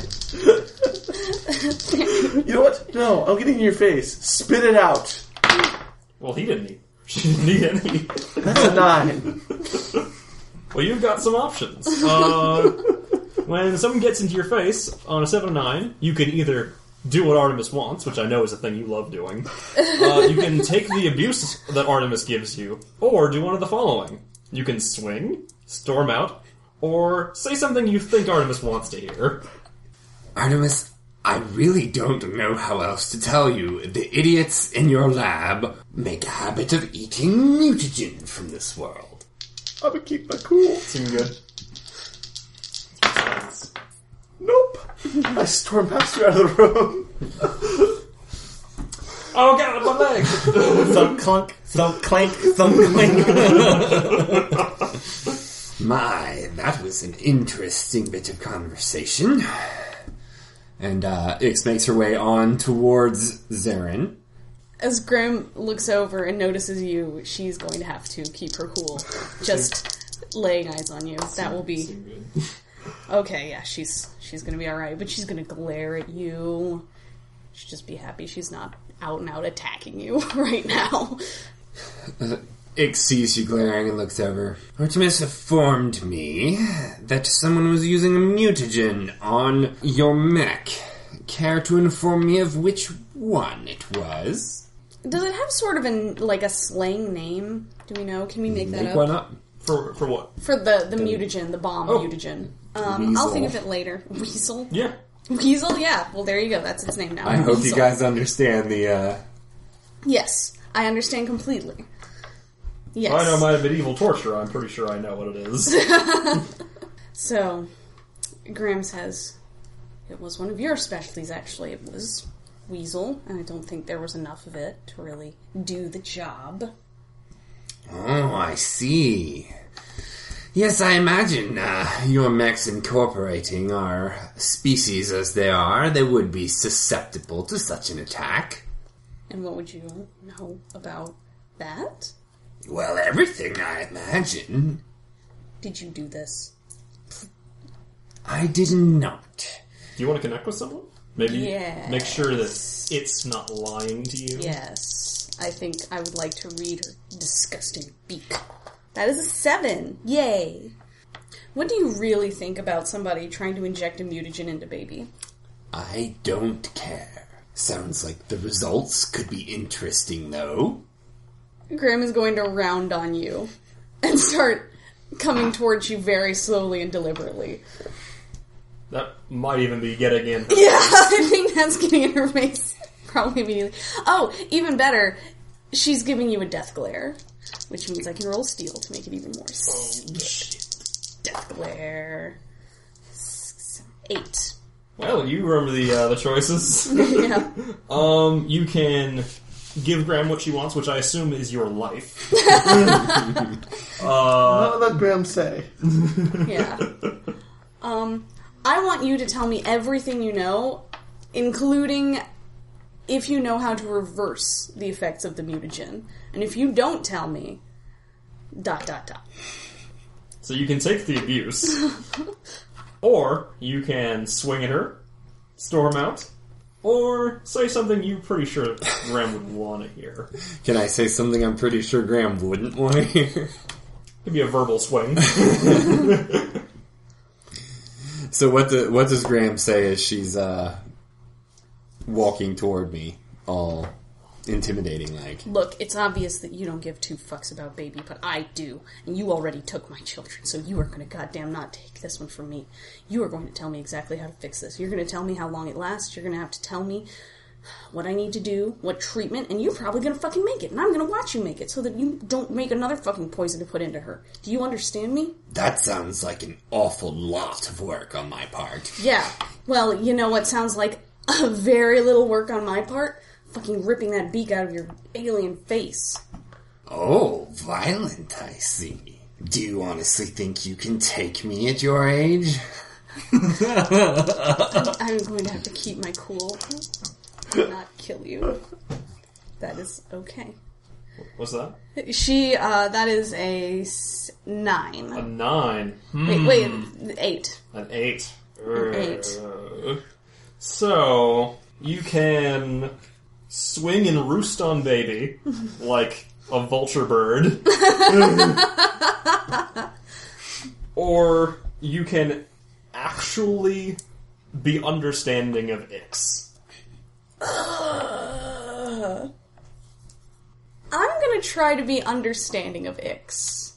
You know what? No, I'm getting in your face. Spit it out. Well, he didn't eat. She didn't eat any. That's a 9. Well, you've got some options. When someone gets into your face on a 7 or 9, you can either do what Artemis wants, which I know is a thing you love doing. You can take the abuse that Artemis gives you, or do one of the following. You can swing, storm out, or say something you think Artemis wants to hear. Artemis, I really don't know how else to tell you. The idiots in your lab make a habit of eating mutagen from this world. I'm gonna keep my cool. Seem good. Nope. I storm past you out of the room. Oh god, my leg! Thump clunk, thump clank, thump clank. My, that was an interesting bit of conversation. And Ix makes her way on towards Zarin. As Graham looks over and notices you, she's going to have to keep her cool. Just laying eyes on you. That will be... Okay, yeah, she's going to be alright, but she's going to glare at you. She'll just be happy she's not out and out attacking you right now. Ix sees you glaring and looks over. Artemis informed me that someone was using a mutagen on your mech. Care to inform me of which one it was? Does it have sort of a slang name? Do we know? Can we make that Make up? one up. For what? For the mutagen, the bomb mutagen. I'll Weasel. think of it later. Weasel? Yeah. Weasel, yeah. Well, there you go. That's its name now. I hope you Weasel. guys understand the, Yes, I understand completely. Yes. I know my medieval torture, I'm pretty sure I know what it is. So, Graham says, it was one of your specialties, actually. It was weasel, and I don't think there was enough of it to really do the job. Oh, I see. Yes, I imagine your mechs incorporating our species as they are, they would be susceptible to such an attack. And what would you know about that? Well, everything, I imagine. Did you do this? I did not. Do you want to connect with someone? Maybe Yes. make sure that it's not lying to you? Yes. I think I would like to read her disgusting beak. That is a 7. Yay. What do you really think about somebody trying to inject a mutagen into baby? I don't care. Sounds like the results could be interesting, though. Graham is going to round on you and start coming towards you very slowly and deliberately. That might even be getting in. Yeah, I think that's getting in her face. Probably immediately. Oh, even better, she's giving you a death glare. which means I can roll steel to make it even more. Death glare. 8. Well, you remember the choices. Yeah. You can give Graham what she wants, which I assume is your life. What let Graham say? Yeah. I want you to tell me everything you know, including if you know how to reverse the effects of the mutagen. And if you don't tell me, ... So you can take the abuse. Or you can swing at her, storm out, or say something you're pretty sure Graham would want to hear. Can I say something I'm pretty sure Graham wouldn't want to hear? Could be a verbal swing. So what does Graham say as she's walking toward me, all intimidating like? Look, it's obvious that you don't give 2 fucks about baby, but I do. And you already took my children, so you are going to goddamn not take this one from me. You are going to tell me exactly how to fix this. You're going to tell me how long it lasts. You're going to have to tell me what I need to do, what treatment, and you're probably going to fucking make it. And I'm going to watch you make it so that you don't make another fucking poison to put into her. Do you understand me? That sounds like an awful lot of work on my part. Yeah. Well, you know what sounds like a very little work on my part? Fucking ripping that beak out of your alien face. Oh, violent, I see. Do you honestly think you can take me at your age? I'm going to have to keep my cool and not kill you. That is okay. What's that? That is a 9. A 9. Wait, 8. An 8. An 8. So, you can swing and roost on baby like a vulture bird. Or you can actually be understanding of Ix. I'm gonna try to be understanding of Ix.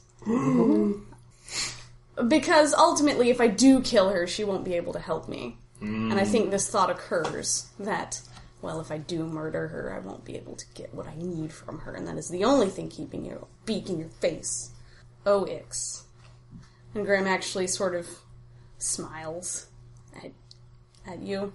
Because ultimately, if I do kill her, she won't be able to help me. And I think this thought occurs that, well, if I do murder her, I won't be able to get what I need from her, and that is the only thing keeping your beak in your face. Oh, Ix. And Graham actually sort of smiles at you.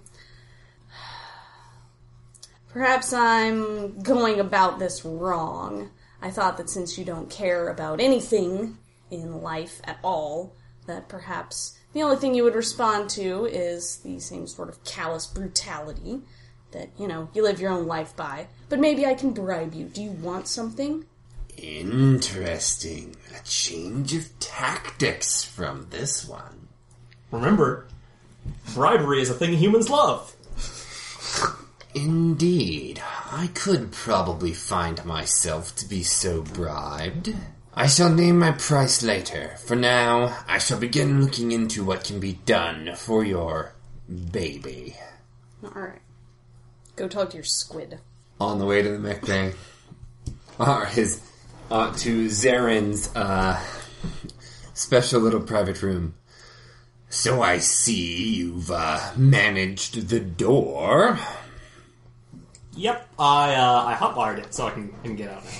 Perhaps I'm going about this wrong. I thought that since you don't care about anything in life at all, that perhaps the only thing you would respond to is the same sort of callous brutality that, you live your own life by. But maybe I can bribe you. Do you want something? Interesting. A change of tactics from this one. Remember, bribery is a thing humans love. Indeed. I could probably find myself to be so bribed. I shall name my price later. For now, I shall begin looking into what can be done for your baby. Alright. Go talk to your squid. On the way to the mech bay, to Zaren's special little private room. So I see you've managed the door. Yep, I hotwired it so I can get out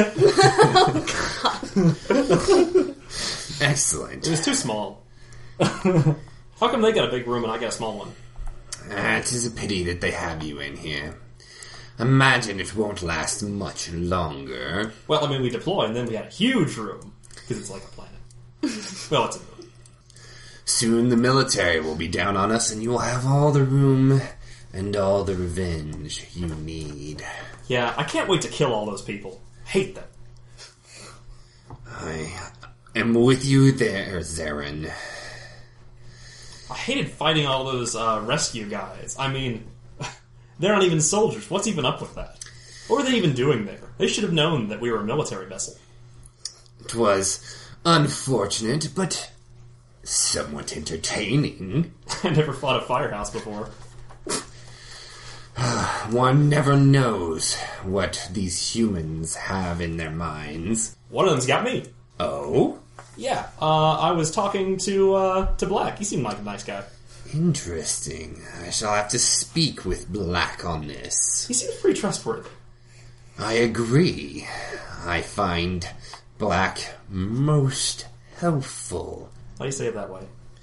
now. Excellent. It was too small. How come they got a big room and I got a small one? It is a pity that they have you in here. Imagine it won't last much longer. Well, I mean, we deploy and then we had a huge room because it's like a planet. Well, it's a room. Soon the military will be down on us and you will have all the room and all the revenge you need. Yeah, I can't wait to kill all those people. Hate them. I am with you there, Zaren. I hated fighting all those rescue guys. I mean, they're not even soldiers. What's even up with that? What were they even doing there? They should have known that we were a military vessel. It was unfortunate, but somewhat entertaining. I never fought a firehouse before. One never knows what these humans have in their minds. One of them's got me. Oh? Yeah, I was talking to Black. He seemed like a nice guy. Interesting. I shall have to speak with Black on this. He seems pretty trustworthy. I agree. I find Black most helpful. Why do you say it that way?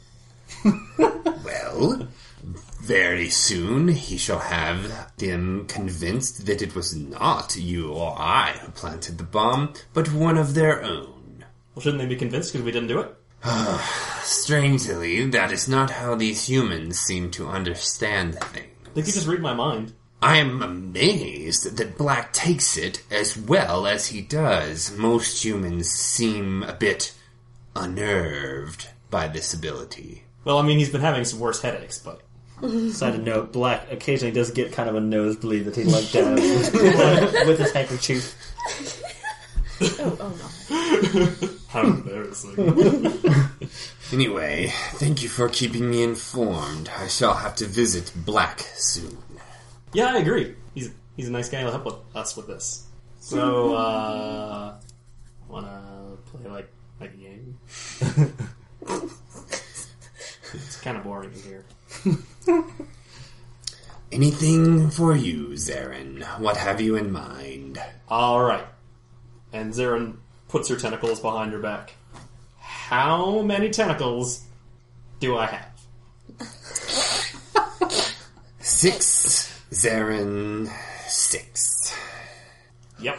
Well, very soon he shall have them convinced that it was not you or I who planted the bomb, but one of their own. Well, shouldn't they be convinced because we didn't do it? Strangely, that is not how these humans seem to understand things. They could just read my mind. I am amazed that Black takes it as well as he does. Most humans seem a bit unnerved by this ability. Well, I mean, he's been having some worse headaches, but... Side note, Black occasionally does get kind of a nosebleed that he let down with his handkerchief. Oh no. How embarrassing. Anyway, thank you for keeping me informed. I shall have to visit Black soon. Yeah, I agree. He's a nice guy. He'll help us with this. So, wanna play like a game? It's kind of boring in here. Anything for you, Zarin. What have you in mind? All right. And Zarin puts her tentacles behind her back. How many tentacles do I have? 6, Zarin, 6. Yep.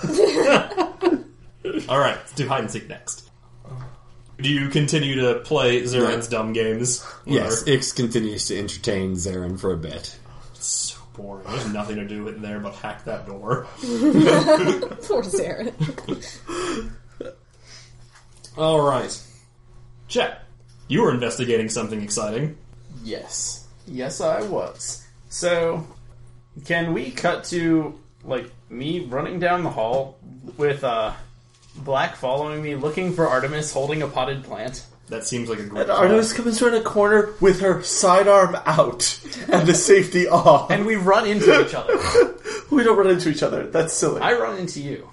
All right, let's do hide and seek next. Do you continue to play Zarin's dumb games? Yes, Ix continues to entertain Zarin for a bit. It's so boring. There's nothing to do in there but hack that door. Poor Zarin. All right. Chet, you were investigating something exciting. Yes. Yes, I was. So, can we cut to, like, me running down the hall with, Black following me, looking for Artemis holding a potted plant? That seems like a great And Artemis comes around a corner with her sidearm out and the safety off. And we run into each other. We don't run into each other. That's silly. I run into you.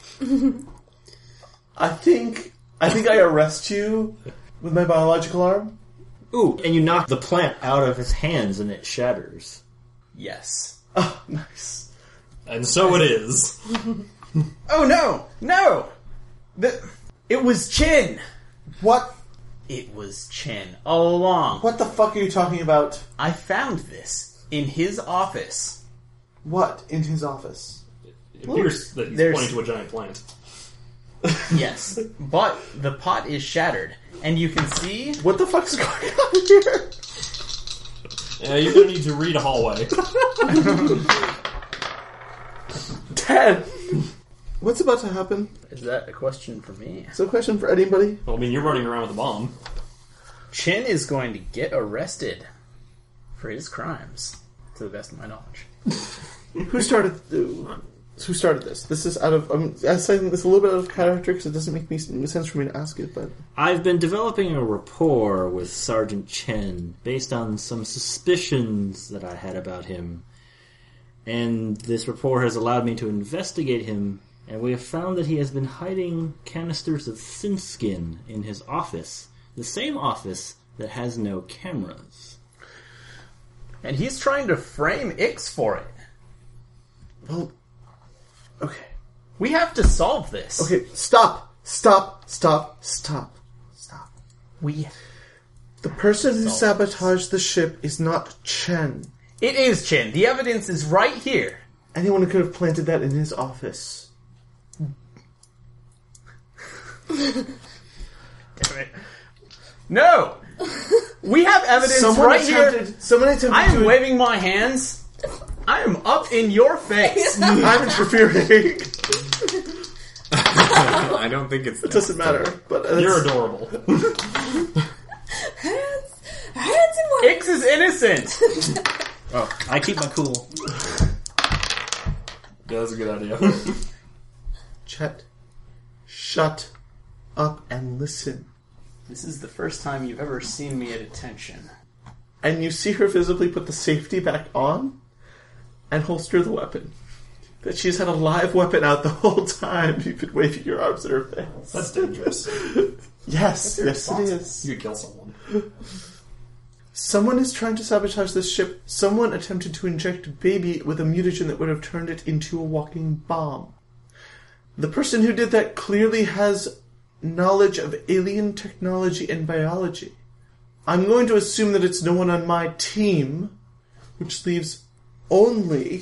I think I arrest you with my biological arm. Ooh, and you knock the plant out of his hands and it shatters. Yes. Oh, nice. And so it is. Oh, no! No! It was Chin! What? It was Chin all along. What the fuck are you talking about? I found this in his office. What in his office? It appears that he's there's- pointing to a giant plant. Yes. But the pot is shattered, and you can see... What the fuck is going on here? You're going to need to read a hallway. 10. What's about to happen? Is that a question for me? Is that a question for anybody? Well, I mean, you're running around with a bomb. Chin is going to get arrested for his crimes, to the best of my knowledge. Who started this? This is out of... I'm saying this a little bit out of character because it doesn't make sense for me to ask it, but... I've been developing a rapport with Sergeant Chen based on some suspicions that I had about him. And this rapport has allowed me to investigate him, and we have found that he has been hiding canisters of thin skin in his office. The same office that has no cameras. And he's trying to frame Ix for it. Well... Okay. We have to solve this. Okay, stop. We... The person who sabotaged the ship is not Chen. It is Chin. The evidence is right here. Anyone who could have planted that in his office. Damn it. No! We have evidence right here. Someone attempted I am to... waving my hands. I am up in your face. I'm interfering. I don't think it's... It doesn't matter. But You're adorable. Hands and work. Ix is innocent. Oh, I keep my cool. Yeah, that's a good idea. Chet, shut up and listen. This is the first time you've ever seen me at attention. And you see her visibly put the safety back on and holster the weapon. That she's had a live weapon out the whole time you've been waving your arms at her face. That's dangerous. Yes, yes it is. You could kill someone. Someone is trying to sabotage this ship. Someone attempted to inject baby with a mutagen that would have turned it into a walking bomb. The person who did that clearly has knowledge of alien technology and biology. I'm going to assume that it's no one on my team, which leaves only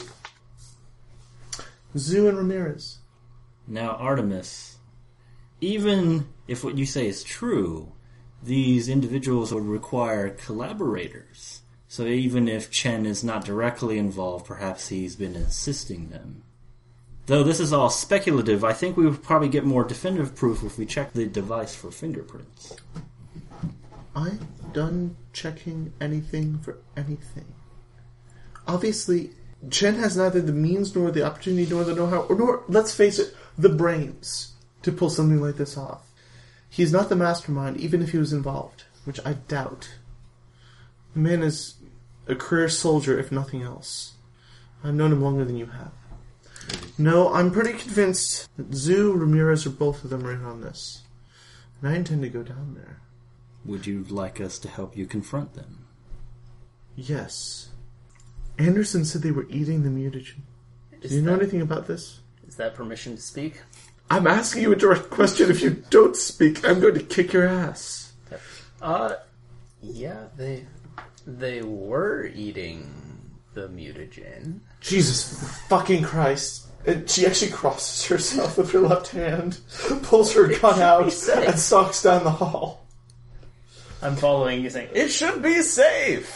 Zoo and Ramirez. Now, Artemis, even if what you say is true, these individuals would require collaborators. So even if Chen is not directly involved, perhaps he's been assisting them. Though this is all speculative, I think we would probably get more definitive proof if we check the device for fingerprints. I'm done checking anything for anything. Obviously, Chen has neither the means nor the opportunity nor the know-how, nor, let's face it, the brains to pull something like this off. He's not the mastermind, even if he was involved, which I doubt. The man is a career soldier, if nothing else. I've known him longer than you have. No, I'm pretty convinced that Zoo, Ramirez, or both of them are in on this. And I intend to go down there. Would you like us to help you confront them? Yes. Anderson said they were eating the mutagen. Do you know anything about this? Is that permission to speak? I'm asking you a direct question. If you don't speak, I'm going to kick your ass. Yeah, they were eating the mutagen. Jesus fucking Christ. And she actually crosses herself with her left hand, pulls her gun out, and stalks down the hall. I'm following you saying, it should be safe!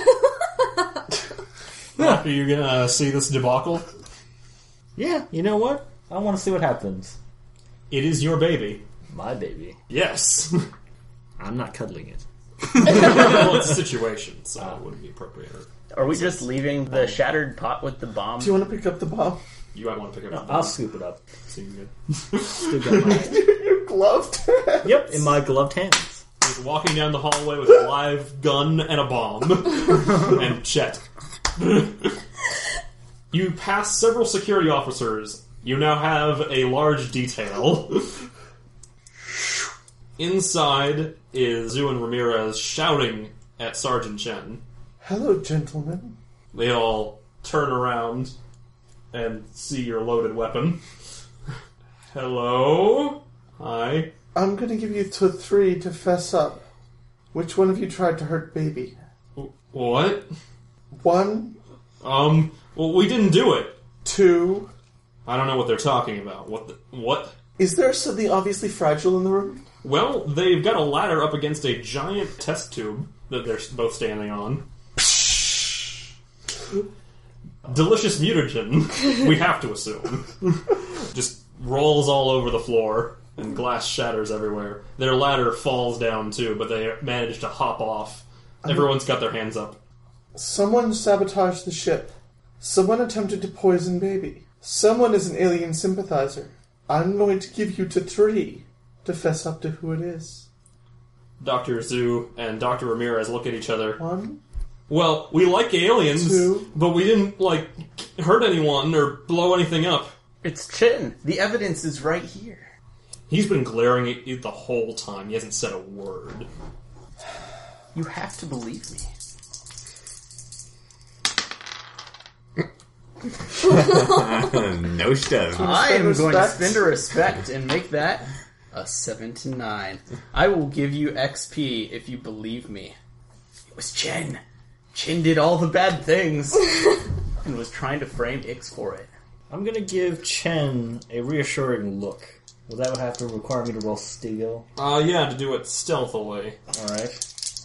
Are you gonna see this debacle? Yeah, you know what? I want to see what happens. It is your baby. My baby. Yes. I'm not cuddling it. Well, it's a situation, so it wouldn't be appropriate. Are we just leaving the shattered pot with the bomb? Do you want to pick up the bomb? You might want to pick it up. I'll scoop it up. Seems good. Still got my... Your gloved hand. Yep, in my gloved hands. He's walking down the hallway with a live gun and a bomb. And Chet. You pass several security officers. You now have a large detail. Inside is Zhu and Ramirez shouting at Sergeant Chen. Hello, gentlemen. They all turn around and see your loaded weapon. Hello? Hi. I'm going to give you 3 to fess up. Which one of you tried to hurt baby? What? 1, Well, we didn't do it. 2. I don't know what they're talking about. What? Is there something obviously fragile in the room? Well, they've got a ladder up against a giant test tube that they're both standing on. Delicious mutagen, we have to assume. Just rolls all over the floor, and glass shatters everywhere. Their ladder falls down too, but they manage to hop off. Everyone's got their hands up. Someone sabotaged the ship. Someone attempted to poison baby. Someone is an alien sympathizer. I'm going to give you 3 to fess up to who it is. Dr. Zhu and Dr. Ramirez look at each other. 1, Well, we like aliens, 2. but we didn't, hurt anyone or blow anything up. It's Chin. The evidence is right here. He's been glaring at you the whole time. He hasn't said a word. You have to believe me. No stuff. I am going to respect? spend a respect and make that a 7 to 9. I will give you XP if you believe me. It was Chen. Chen did all the bad things and was trying to frame Ix for it. I'm gonna give Chen a reassuring look. Well, that would have to require me to roll steel. Yeah, to do it stealthily. Alright.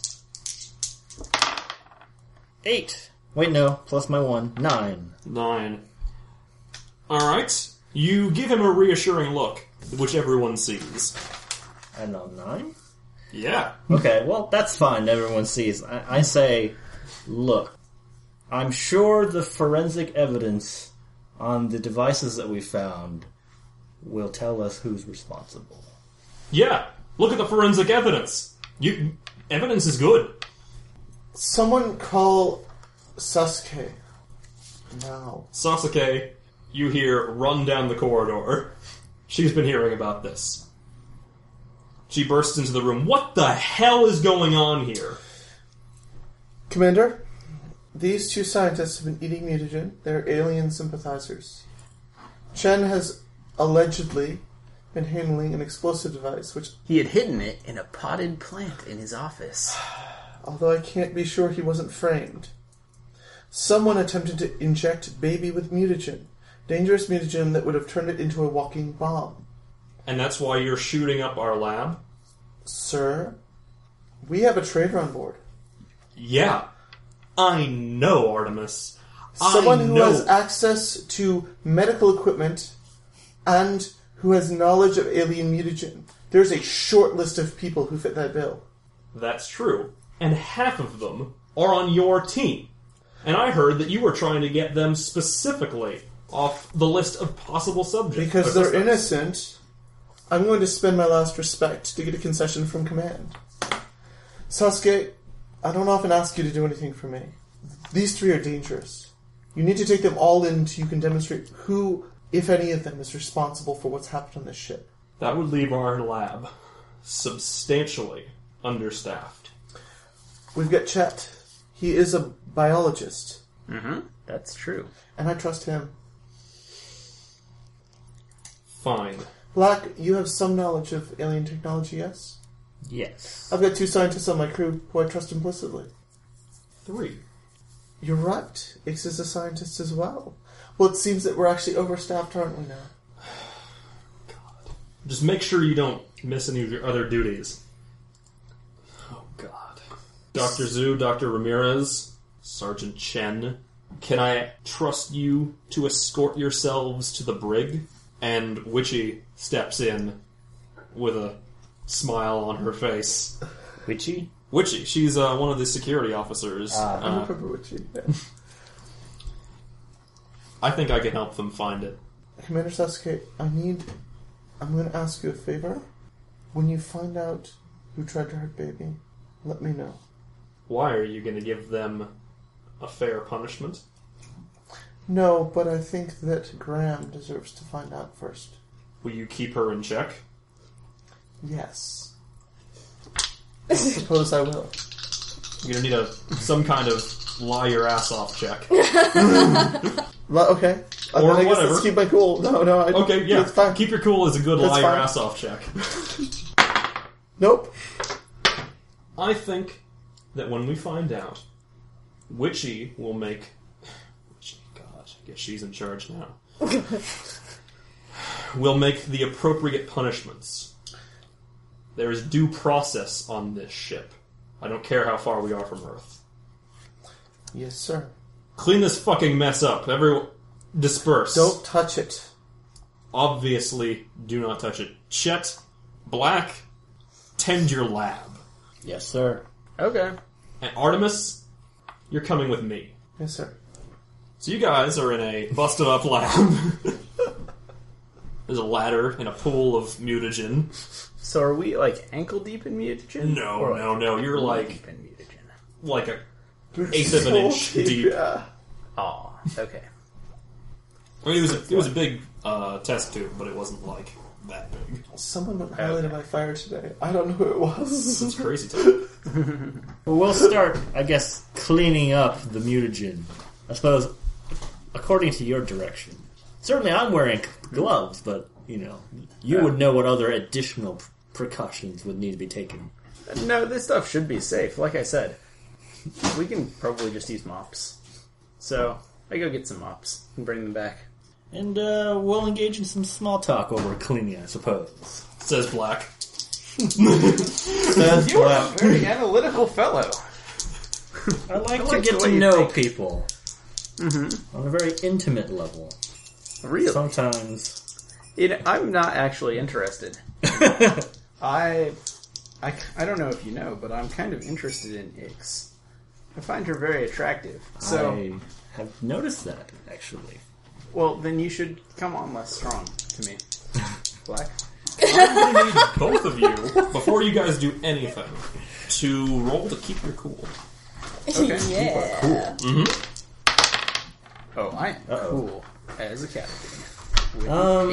8. Wait, no. Plus my 1. 9. 9. Alright. You give him a reassuring look, which everyone sees. I know 9? Yeah. Okay, well, that's fine. Everyone sees. I say, look, I'm sure the forensic evidence on the devices that we found will tell us who's responsible. Yeah. Look at the forensic evidence. Evidence is good. Someone call Sasuke. Now. Sasuke, you hear, run down the corridor. She's been hearing about this. She bursts into the room. What the hell is going on here? Commander, these 2 scientists have been eating mutagen. They're alien sympathizers. Chen has allegedly been handling an explosive device, which, He had hidden it in a potted plant in his office. although I can't be sure he wasn't framed. Someone attempted to inject baby with mutagen. Dangerous mutagen that would have turned it into a walking bomb. And that's why you're shooting up our lab? Sir, we have a traitor on board. Yeah. I know, Artemis. Someone I who know. has access to medical equipment and who has knowledge of alien mutagen. There's a short list of people who fit that bill. That's true. And half of them are on your team. And I heard that you were trying to get them specifically off the list of possible subjects. Because they're innocent, I'm going to spend my last respect to get a concession from command. Sasuke, I don't often ask you to do anything for me. These three are dangerous. You need to take them all in until you can demonstrate who, if any of them, is responsible for what's happened on this ship. That would leave our lab substantially understaffed. We've got Chet. He is a biologist, That's true. and I trust him. Fine. Black, you have some knowledge of alien technology, yes? Yes. I've got 2 scientists on my crew who I trust implicitly. 3. You're right. Ix is a scientist as well. Well, it seems that we're actually overstaffed, aren't we now? Just make sure you don't miss any of your other duties. Oh, God. Dr. Zhu, Dr. Ramirez, Sergeant Chen, can I trust you to escort yourselves to the brig? And Witchy steps in with a smile on her face. Witchy? Witchy, she's one of the security officers. I remember what you did. I think I can help them find it. Commander Sasuke, I'm going to ask you a favor. When you find out who tried to hurt baby, let me know. Why are you going to give them a fair punishment? No, but I think that Graham deserves to find out first. Will you keep her in check? Yes. I suppose I will. You're going to need some kind of lie your ass off check. Okay. Or then I guess whatever. let's keep my cool. No. Okay, yeah. It's fine. Keep your cool is a good That's lie your fine. ass off check. Nope. I think that when we find out, Witchy will make... God, I guess she's in charge now. Will make the appropriate punishments. There is due process on this ship. I don't care how far we are from Earth. Yes, sir. Clean this fucking mess up. Everyone, disperse. Don't touch it. Obviously, do not touch it. Chet, Black, tend your lab. Yes, sir. Okay. And Artemis, you're coming with me. Yes, sir. So you guys are in a busted up lab. There's a ladder and a pool of mutagen. So are we like ankle deep in mutagen? No, Or, no. You're like deep in mutagen. like a eighth of an inch deep. Yeah. Oh, okay. I mean, it was a big test tube, but it wasn't like that big. Someone went highlighted my fire today. I don't know who it was. It's crazy time. Well, we'll start, I guess, cleaning up the mutagen. I suppose, according to your direction. Certainly I'm wearing gloves, but, you would know what other additional precautions would need to be taken. No, this stuff should be safe. Like I said, we can probably just use mops. So I go get some mops and bring them back. And we'll engage in some small talk over cleaning, I suppose. Says Black. You are a very analytical fellow. I like like to the get way to you know think. people on a very intimate level. Really? Sometimes. I'm not actually interested. I don't know if you know, but I'm kind of interested in Ix. I find her very attractive. So, I have noticed that, actually. well, then you should come on less strong to me. Black? I'm going to need both of you, before you guys do anything, to roll to keep your cool. Okay. Yeah. Oh, I am cool as a captain. With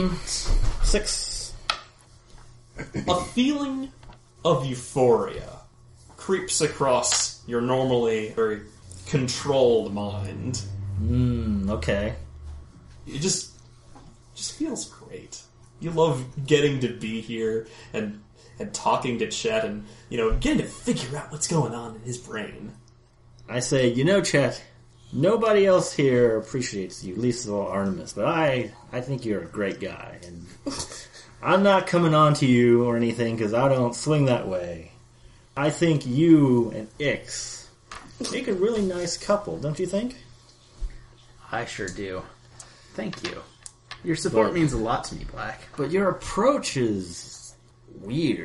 6. A feeling of euphoria creeps across your normally very controlled mind. Okay. It just feels great. You love getting to be here and talking to Chet and, getting to figure out what's going on in his brain. I say, Chet, nobody else here appreciates you, least of all Artemis, but I think you're a great guy, and I'm not coming on to you or anything because I don't swing that way. I think you and Ix make a really nice couple, don't you think? I sure do. Thank you. Your support means a lot to me, Black. But your approach is weird.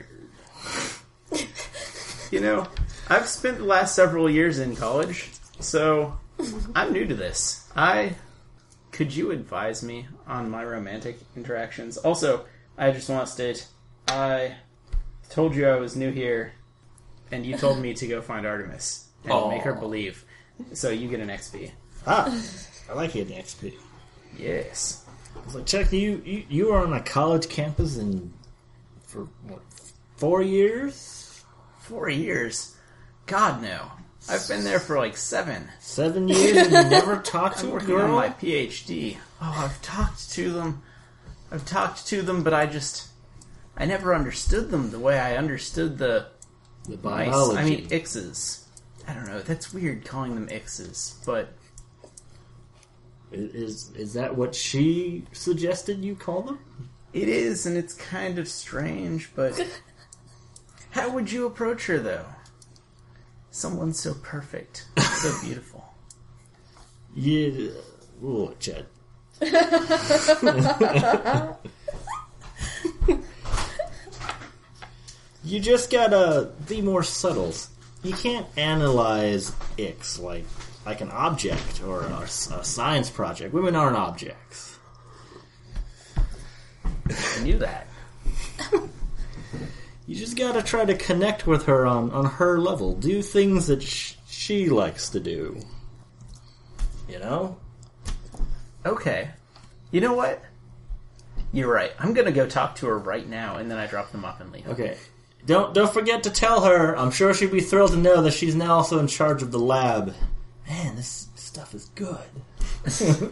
I've spent the last several years in college, so I'm new to this. Could you advise me on my romantic interactions? Also, I just want to state, I told you I was new here, and you told me to go find Artemis and make her believe. So you get an XP. Ah, I like it, XP. Yes. I was like, Chuck, you were on a college campus for what, 4 years? 4 years? God, no. I've been there for like 7. 7 years and you never talked to I'm a working girl? on my PhD. Oh, I've talked to them, but I never understood them the way I understood the biology. Ixes. I don't know, that's weird calling them Ixes, but... Is that what she suggested you call them? It is, and it's kind of strange, but... How would you approach her, though? Someone so perfect, so beautiful. Yeah. Ooh, Chad. You just gotta be more subtle. You can't analyze Ix like an object or a science project. Women aren't objects. I knew that. You just gotta try to connect with her on her level. Do things that she likes to do. Okay. You know what? You're right. I'm gonna go talk to her right now, and then I drop them off and leave. Okay. Don't forget to tell her. I'm sure she'd be thrilled to know that she's now also in charge of the lab. Man, this stuff is good.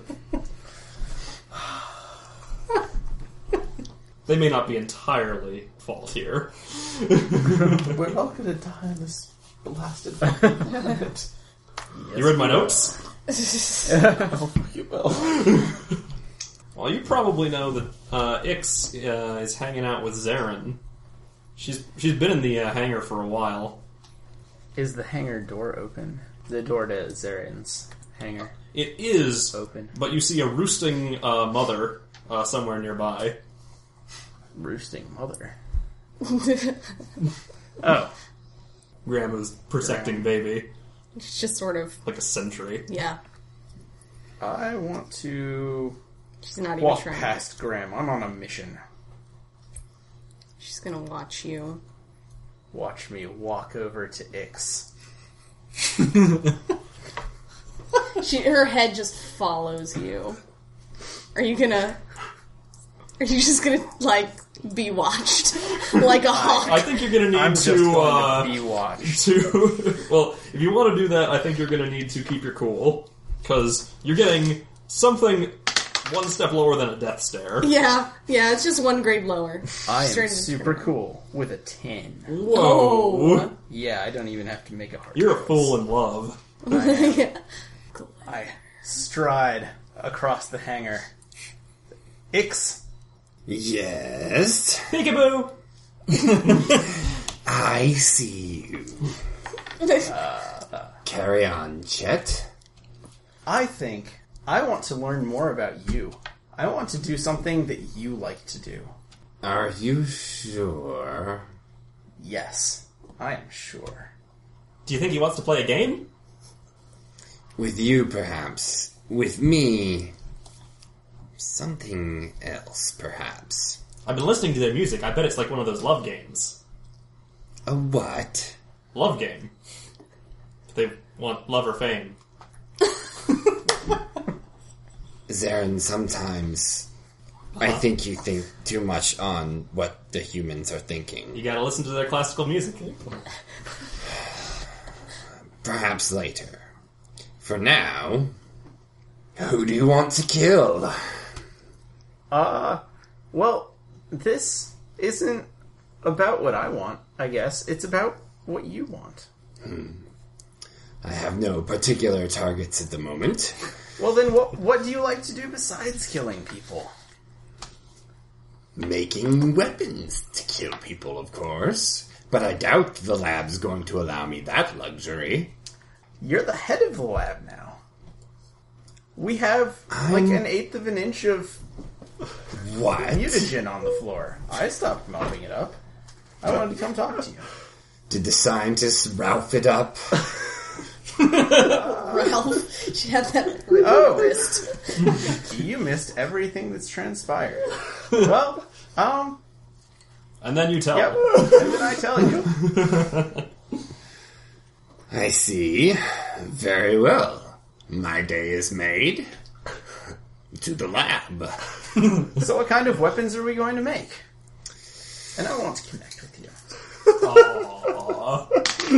They may not be entirely fault here. We're all gonna die on this blasted fucking planet. You read my notes? You will. Well, you probably know that Ix is hanging out with Zarin. She's been in the hangar for a while. Is the hangar door open? The door to Zarin's hangar It is open. but you see a roosting mother somewhere nearby. Roosting mother. Oh. Grandma's protecting baby It's just sort of, like a sentry. yeah. I want to She's not even walk trying. past Graham. I'm on a mission. She's gonna watch you. Watch me walk over to Ix. Her head just follows you. Are you just gonna, be watched? Like a hawk? I think you're gonna need I'm just going to be to watched. well, if you want to do that, I think you're gonna need to keep your cool because you're getting something one step lower than a death stare. Yeah, it's just one grade lower. I Straight am into super the- cool with a 10. Whoa! Oh. Yeah, I don't even have to make a hard You're a choice. fool in love. Yeah. I stride across the hangar. Ix, Yes, Peekaboo! I see you. Carry on, Chet. I think I want to learn more about you. I want to do something that you like to do. Are you sure? Yes, I am sure. Do you think he wants to play a game? With you, perhaps. With me, something else, perhaps. I've been listening to their music. I bet it's like one of those love games. A what? Love game. They want love or fame. Zarin, sometimes I think you think too much on what the humans are thinking. You gotta listen to their classical music. Perhaps later. For now, who do you want to kill? Well, this isn't about what I want, I guess. It's about what you want. I have no particular targets at the moment. Well, then what do you like to do besides killing people? Making weapons to kill people, of course. But I doubt the lab's going to allow me that luxury. You're the head of the lab now. We have like an eighth of an inch of What? mutagen on the floor. I stopped mopping it up. I wanted to come talk to you. Did the scientists Ralph it up? Ralph, she had that wrist. You missed everything that's transpired. Well, And then you tell yep. him. And then I tell you. I see. Very well. My day is made. To the lab. So what kind of weapons are we going to make? And I want to connect with you. Aww.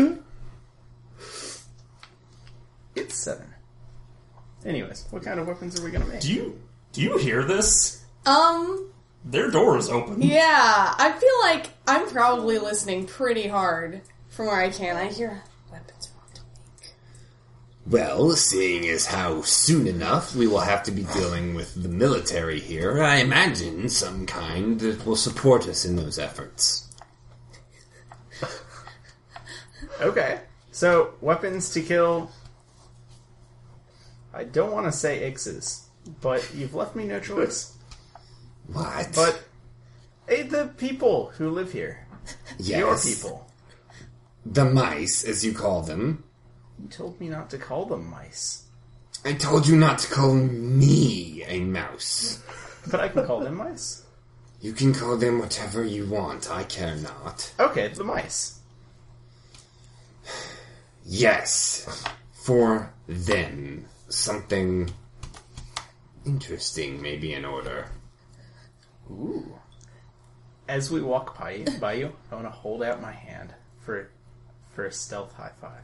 It's 7. Anyways, what kind of weapons are we going to make? Do you hear this? Their door is open. Yeah, I feel like I'm probably listening pretty hard from where I can. I hear weapons want to make. Well, seeing as how soon enough we will have to be dealing with the military here, I imagine some kind that will support us in those efforts. Okay. So, weapons to kill... I don't want to say Ixes, but you've left me no choice. What? But aid the people who live here. yes. Your people. The mice, as you call them. You told me not to call them mice. I told you not to call me a mouse. But I can call them mice. You can call them whatever you want, I care not. Okay, the mice. Yes, for them. Something interesting may be in order. Ooh. As we walk by you, I want to hold out my hand for a stealth high five.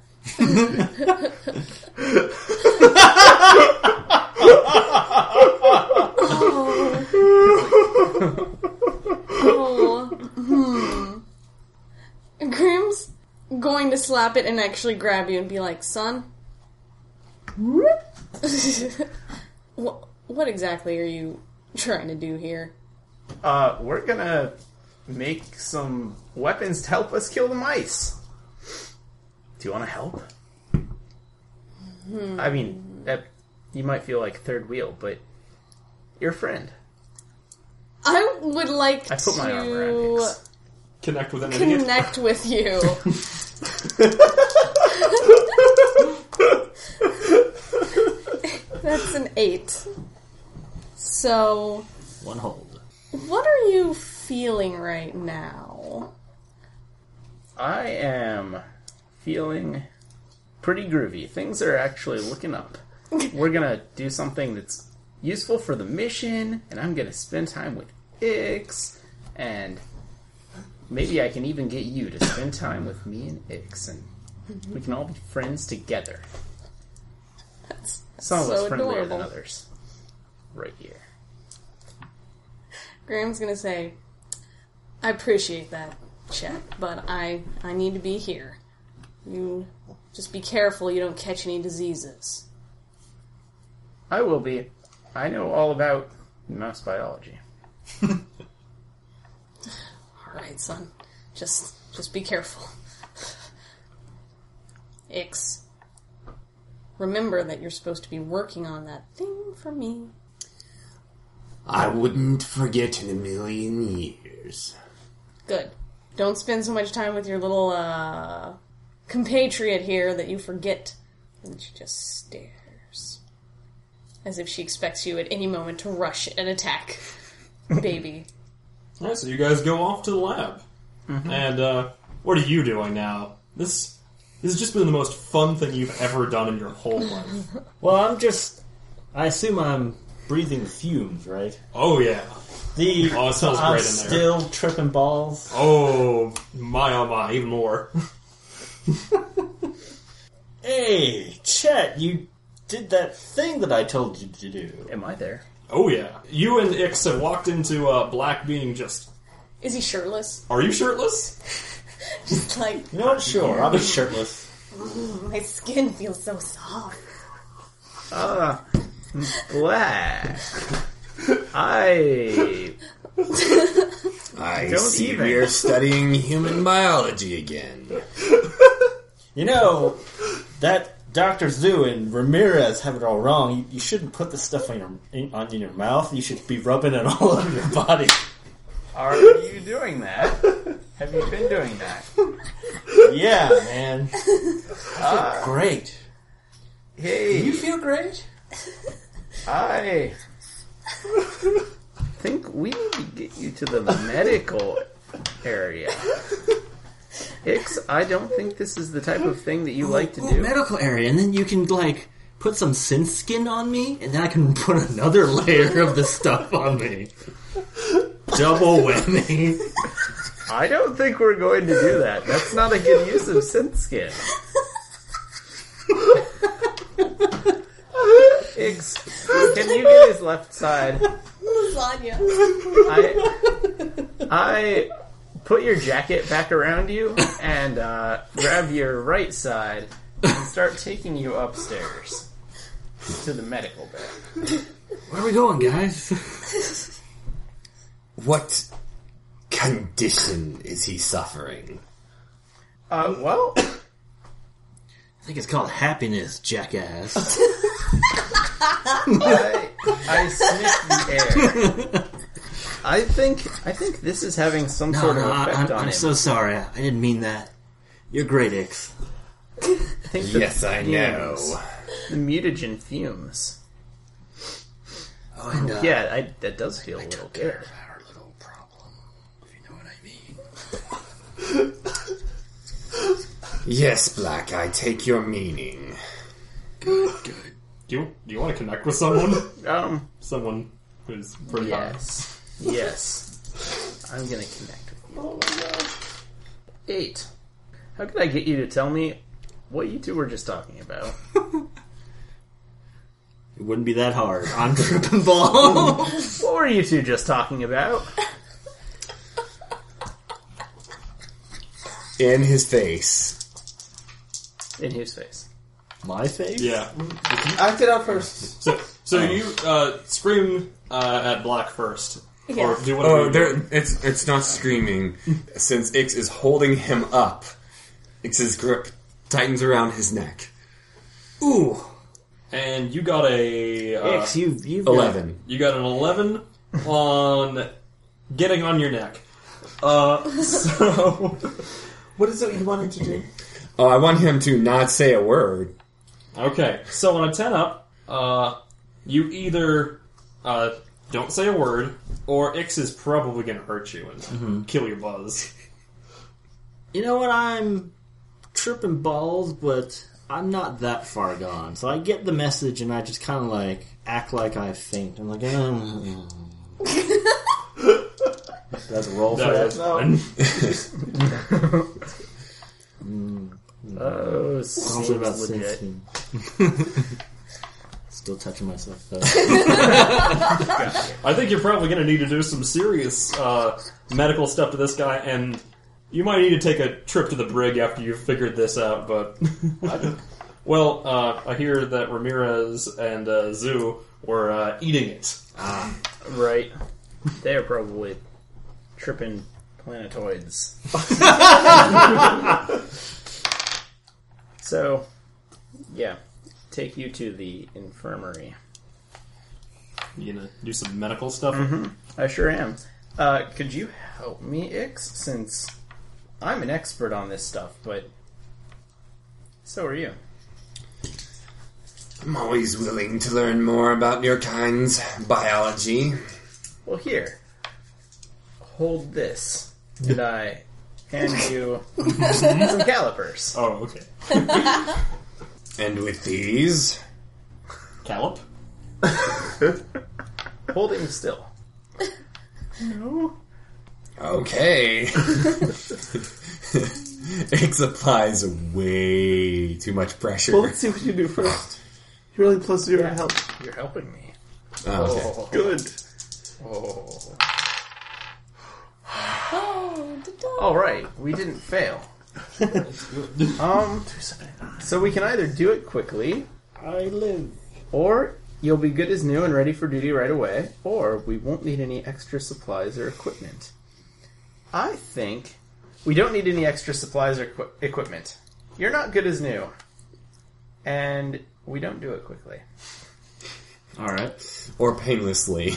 Grim's going to slap it and actually grab you and be like, son? What exactly are you trying to do here? We're gonna make some weapons to help us kill the mice. Do you want to help? I mean, you might feel like third wheel, but you're a friend. I would like I put my arm around to Hicks. Connect with an idiot. connect with you. That's an 8. So, One hold. what are you feeling right now? I am feeling pretty groovy. Things are actually looking up. We're gonna do something that's useful for the mission, and I'm gonna spend time with Ix, and maybe I can even get you to spend time with me and Ix, and we can all be friends together. That's Some of us so friendlier than adorable. others. Right here. Graham's gonna say, I appreciate that, Chet, but I need to be here. You just be careful you don't catch any diseases. I will be. I know all about mouse biology. Alright, son. Just be careful. Ix. Remember that you're supposed to be working on that thing for me. I wouldn't forget in a million years. Good. Don't spend so much time with your little, compatriot here that you forget. And she just stares. As if she expects you at any moment to rush and attack baby. Alright, so you guys go off to the lab. And, what are you doing now? This has just been the most fun thing you've ever done in your whole life. Well, I assume I'm breathing the fumes, right? Oh, yeah. The Oh, it smells I'm great in there. still tripping balls. Oh my, even more. Hey, Chet, you did that thing that I told you to do. Am I there? Oh, yeah. You and Ix have walked into Black being just Is he shirtless? Are you shirtless? Just like, You know what? Sure, I'll be shirtless. my skin feels so soft. Black. I I Don't see even. we're studying human biology again. You know, that Dr. Zhu and Ramirez have it all wrong. You shouldn't put this stuff in your mouth. You should be rubbing it all over your body. Are you doing that? Have you been doing that? Yeah, man. Great. Hey, You feel great? I think we need to get you to the medical area. Ix, I don't think this is the type of thing that you like to do. Medical area, and then you can, like, put some synth skin on me, and then I can put another layer of the stuff on me. Double whammy. I don't think we're going to do that. That's not a good use of synth skin. Ix, can you get his left side? Lasagna. I put your jacket back around you and grab your right side and start taking you upstairs to the medical bay. Where are we going, guys? What condition is he suffering? Well, I think it's called happiness, jackass. I sniffed the air. I think this is having some sort of effect on I'm him. so sorry. I didn't mean that. You're great, Ix. I think the Yes, I know. fumes, the mutagen fumes. Oh, and, Yeah, that does feel a little good. our little problem, if you know what I mean. Yes, Black, I take your meaning. Good. Do you want to connect with someone? Someone who's pretty high. Yes. I'm gonna connect with you. Oh my gosh. 8. How could I get you to tell me what you two were just talking about? It wouldn't be that hard. I'm tripping ball. What were you two just talking about? In his face. In whose face? My face? Yeah. Act it out first. So you scream at Black first. Yeah. Or do whatever Oh, you there, do. it's not screaming. Since Ix is holding him up, Ix's grip tightens around his neck. Ooh. And you got a... Ix, you've 11. You got an 11 on getting on your neck. So... What is it you wanted to do? Oh, I want him to not say a word. Okay, so on a 10 up, you either don't say a word, or Ix is probably going to hurt you and kill your buzz. You know what? I'm tripping balls, but I'm not that far gone. So I get the message, and I just kind of like act like I faint. I'm like, That's a roll for That's that. fine. Oh, I'll seems say about legit. 16. Still touching myself though. I think you're probably going to need to do some serious medical stuff to this guy, and you might need to take a trip to the brig after you've figured this out, but... Well, I hear that Ramirez and Zhu were eating it. Right. They're probably tripping planetoids. So, yeah. Take you to the infirmary. You gonna do some medical stuff? I sure am. Could you help me, Ix? Since I'm an expert on this stuff, but so are you. I'm always willing to learn more about your kind's biology. Well, here. Hold this. And I hand you some calipers. Oh, okay. And with these, Callop? Hold him still. okay. Ix applies way too much pressure. Well, let's see what you do first. You're really close to your help. You're helping me. Oh, okay. Oh, Good. oh. All right, we didn't fail. So we can either do it quickly, I live. or you'll be good as new and ready for duty right away, or we won't need any extra supplies or equipment. I think we don't need any extra supplies or equipment. You're not good as new, and we don't do it quickly. All right. Or painlessly.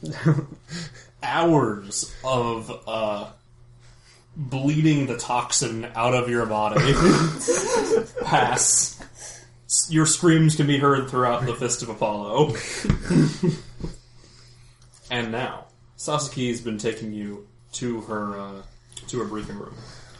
Hours of bleeding the toxin out of your body pass. Your screams can be heard throughout the Fist of Apollo. And now, Sasaki has been taking you to her briefing room.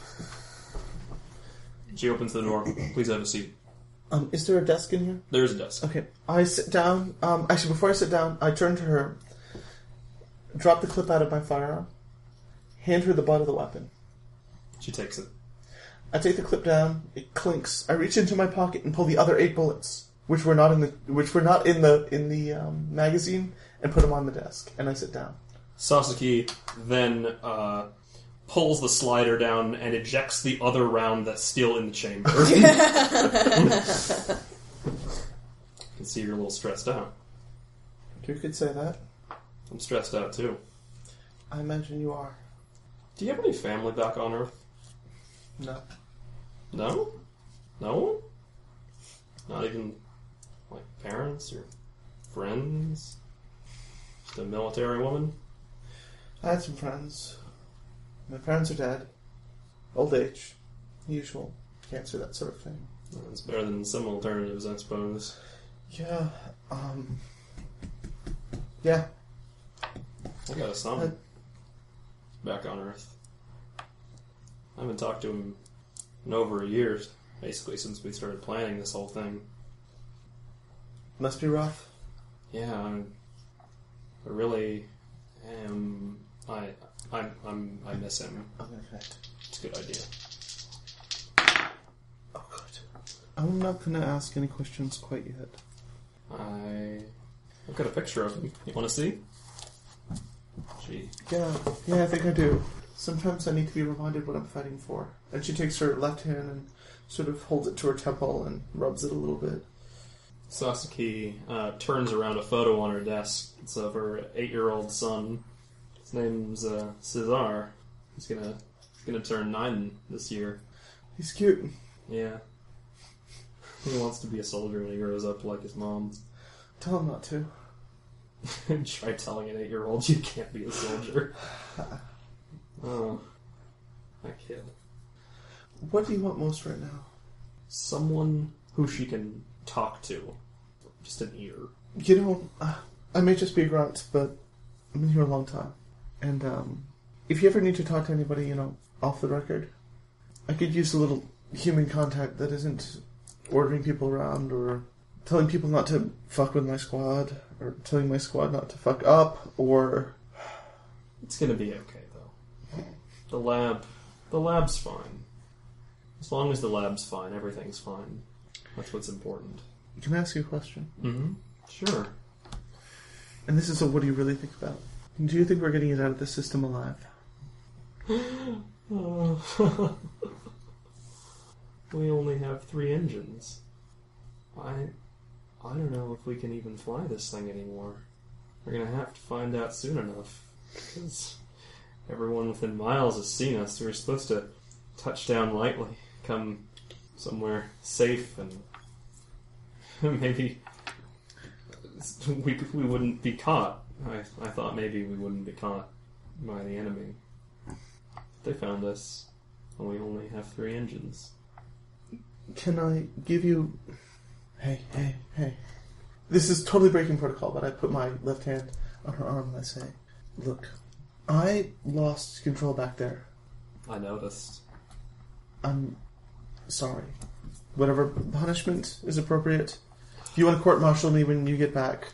She opens the door. Please have a seat. Is there a desk in here? There's a desk. Okay. I sit down. Actually, before I sit down, I turn to her, drop the clip out of my firearm, hand her the butt of the weapon. She takes it. I take the clip down. It clinks. I reach into my pocket and pull the other 8 bullets, which were not in the magazine, and put them on the desk. And I sit down. Sasaki then pulls the slider down and ejects the other round that's still in the chamber. You can see you're a little stressed out. You could say that. I'm stressed out too. I imagine you are. Do you have any family back on Earth? No. No? No? Not even, like, parents or friends? Just a military woman? I had some friends. My parents are dead. Old age. Usual. Cancer, that sort of thing. It's better than some alternatives, I suppose. Yeah. Yeah. I got a son back on Earth. I haven't talked to him in over a year, basically, since we started planning this whole thing. Must be rough. Yeah, I really am. I miss him. Okay. It's a good idea. Oh, good. I'm not going to ask any questions quite yet. I've got a picture of him. You want to see? Yeah, I think I do. Sometimes I need to be reminded what I'm fighting for. And she takes her left hand and sort of holds it to her temple and rubs it a little bit. Sasaki turns around a photo on her desk. It's of her 8-year-old son. His name's Cesar. He's gonna turn 9 this year. He's cute. Yeah. He wants to be a soldier when he grows up like his mom. Tell him not to. Try telling an 8-year-old you can't be a soldier. Oh, that kid. What do you want most right now? Someone who she can talk to. Just an ear. You know, I may just be a grunt, but I've been here a long time. And if you ever need to talk to anybody, off the record, I could use a little human contact that isn't ordering people around or telling people not to fuck with my squad or telling my squad not to fuck up or... It's gonna be okay, though. The lab's fine. As long as the lab's fine, everything's fine. That's what's important. Can I ask you a question? Mm-hmm. Sure. And this is what do you really think about? Do you think we're getting it out of the system alive? We only have 3 engines. I don't know if we can even fly this thing anymore. We're gonna have to find out soon enough. Because everyone within miles has seen us. We're supposed to touch down lightly, come somewhere safe, and maybe we wouldn't be caught. I thought maybe we wouldn't be caught by the enemy. They found us, and we only have 3 engines. Can I give you... Hey. This is totally breaking protocol, but I put my left hand on her arm and I say, look, I lost control back there. I noticed. I'm sorry. Whatever punishment is appropriate. If you want to court-martial me when you get back...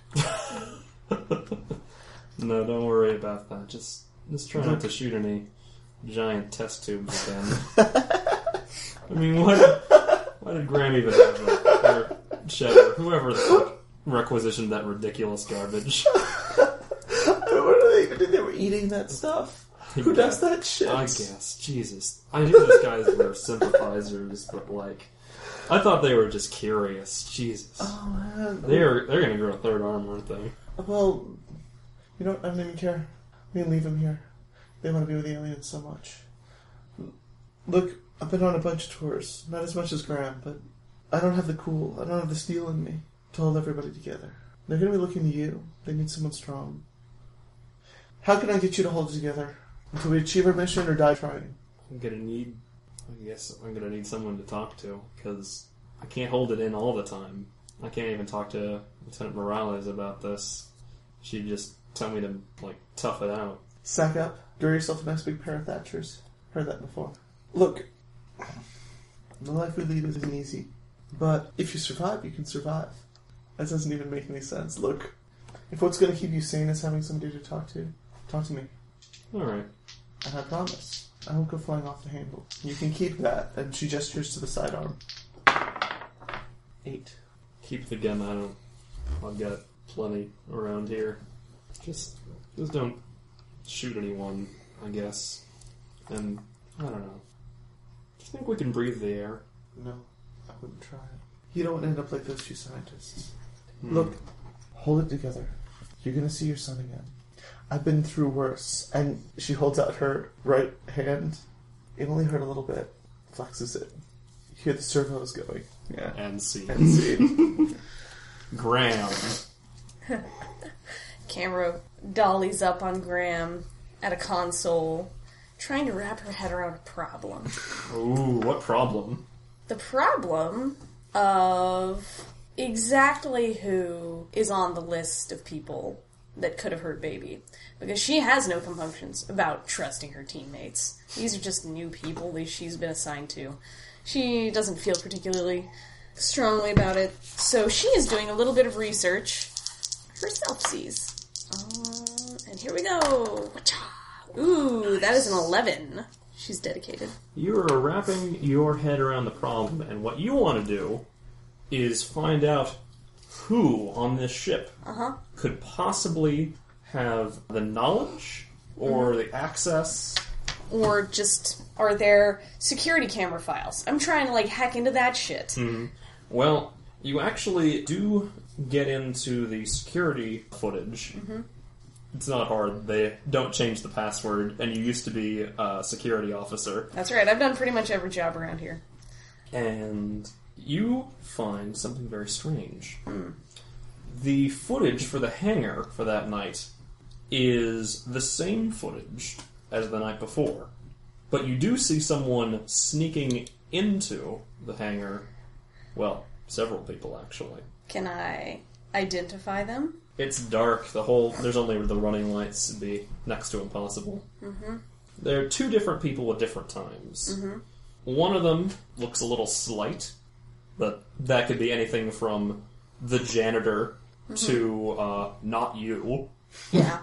No, don't worry about that. Just try not to shoot any giant test tubes again. I mean, why did Graham even have that? Or Cheddar, whoever the fuck requisitioned that ridiculous garbage. What are they even doing? They were eating that stuff. Who does that shit? I guess. Jesus. I knew those guys were sympathizers, but, like, I thought they were just curious. Jesus. Oh, man. They're gonna grow a third arm, aren't they? Well, you know what? I don't even care. We can leave them here. They want to be with the aliens so much. Look, I've been on a bunch of tours. Not as much as Graham, but I don't have the cool, I don't have the steel in me to hold everybody together. They're going to be looking to you. They need someone strong. How can I get you to hold it together? Until we achieve our mission or die trying? I guess I'm gonna need someone to talk to, because I can't hold it in all the time. I can't even talk to Lieutenant Morales about this. She'd just tell me to, like, tough it out. Sack up. Grow yourself a nice big pair of Thatchers. Heard that before. Look, the life we lead isn't easy. But if you survive, you can survive. That doesn't even make any sense. Look, if what's going to keep you sane is having somebody to talk to me. Alright. And I promise, I won't go flying off the handle. You can keep that. And she gestures to the sidearm. 8. Keep the gun. I've got plenty around here. Just don't shoot anyone, I guess. And, I don't know. Do you think we can breathe the air? No, I wouldn't try it. You don't want to end up like those two scientists. Look, hold it together. You're going to see your son again. I've been through worse. And she holds out her right hand. It only hurt a little bit. Flexes it. You hear the servos going. Yeah. And see. And see. Graham. Camera dollies up on Graham at a console, trying to wrap her head around a problem. Ooh, what problem? The problem of exactly who is on the list of people that could have hurt Baby. Because she has no compunctions about trusting her teammates. These are just new people that she's been assigned to. She doesn't feel particularly strongly about it, so she is doing a little bit of research herself-sees. And here we go. Ooh, that is an 11. She's dedicated. You are wrapping your head around the problem, and what you want to do is find out who on this ship could possibly have the knowledge or the access. Or just, are there security camera files? I'm trying to, hack into that shit. Mm-hmm. Well, you actually do get into the security footage. Mm-hmm. It's not hard. They don't change the password, and you used to be a security officer. That's right. I've done pretty much every job around here. And you find something very strange. The footage for the hangar for that night is the same footage as the night before. But you do see someone sneaking into the hangar. Well, several people, actually. Can I identify them? It's dark. There's only the running lights. It'd be next to impossible. Mm-hmm. There are two different people at different times. Mm-hmm. One of them looks a little slight, but that could be anything from the janitor to not you. Yeah.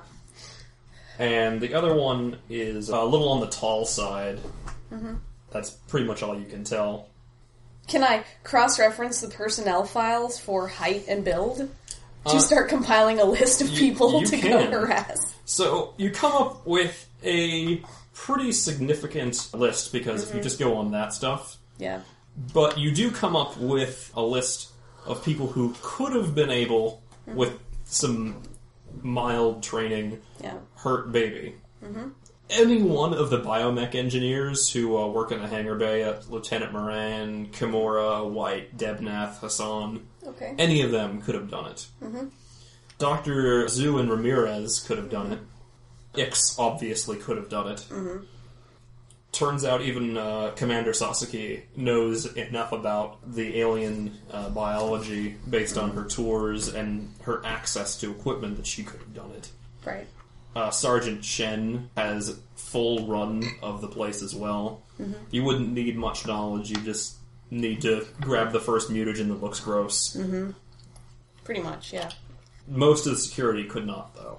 And the other one is a little on the tall side. Mm-hmm. That's pretty much all you can tell. Can I cross-reference the personnel files for height and build? To start compiling a list of people to go harass. So you come up with a pretty significant list, because if you just go on that stuff... Yeah. But you do come up with a list of people who could have been able, with some mild training, hurt Baby. Mm-hmm. Any one of the biomech engineers who work in the hangar bay at Lieutenant Moran, Kimura, White, Debnath, Hassan... Okay. Any of them could have done it. Mm-hmm. Dr. Zhu and Ramirez could have done it. Ix obviously could have done it. Mm-hmm. Turns out even Commander Sasaki knows enough about the alien biology based on her tours and her access to equipment that she could have done it. Right. Sergeant Shen has full run of the place as well. Mm-hmm. You wouldn't need much knowledge, you just need to grab the first mutagen that looks gross. Mm-hmm. Pretty much, yeah. Most of the security could not, though.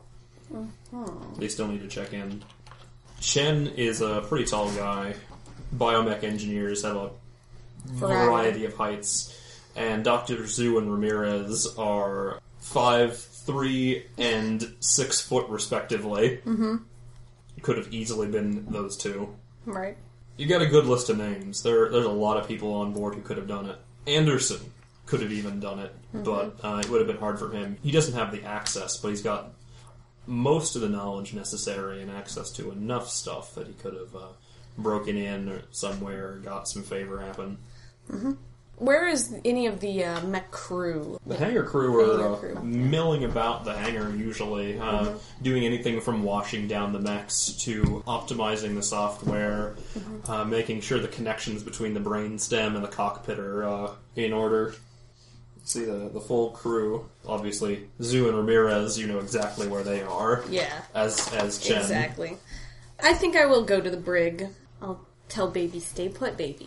Mm-hmm. They still need to check in. Chen is a pretty tall guy. Biomech engineers have a variety of heights. And Dr. Zhu and Ramirez are 5'3" and 6 foot, respectively. Mm-hmm. could have easily been those two. Right. You got a good list of names. There's a lot of people on board who could have done it. Anderson could have even done it, but it would have been hard for him. He doesn't have the access, but he's got most of the knowledge necessary and access to enough stuff that he could have broken in or somewhere, got some favor happen. Where is any of the mech crew? The hangar crew are milling about the hangar usually, doing anything from washing down the mechs to optimizing the software, making sure the connections between the brainstem and the cockpit are in order. See the full crew. Obviously, Zhu and Ramirez, you know exactly where they are. Yeah. As Chen. Exactly. I think I will go to the brig. I'll tell baby, stay put, baby.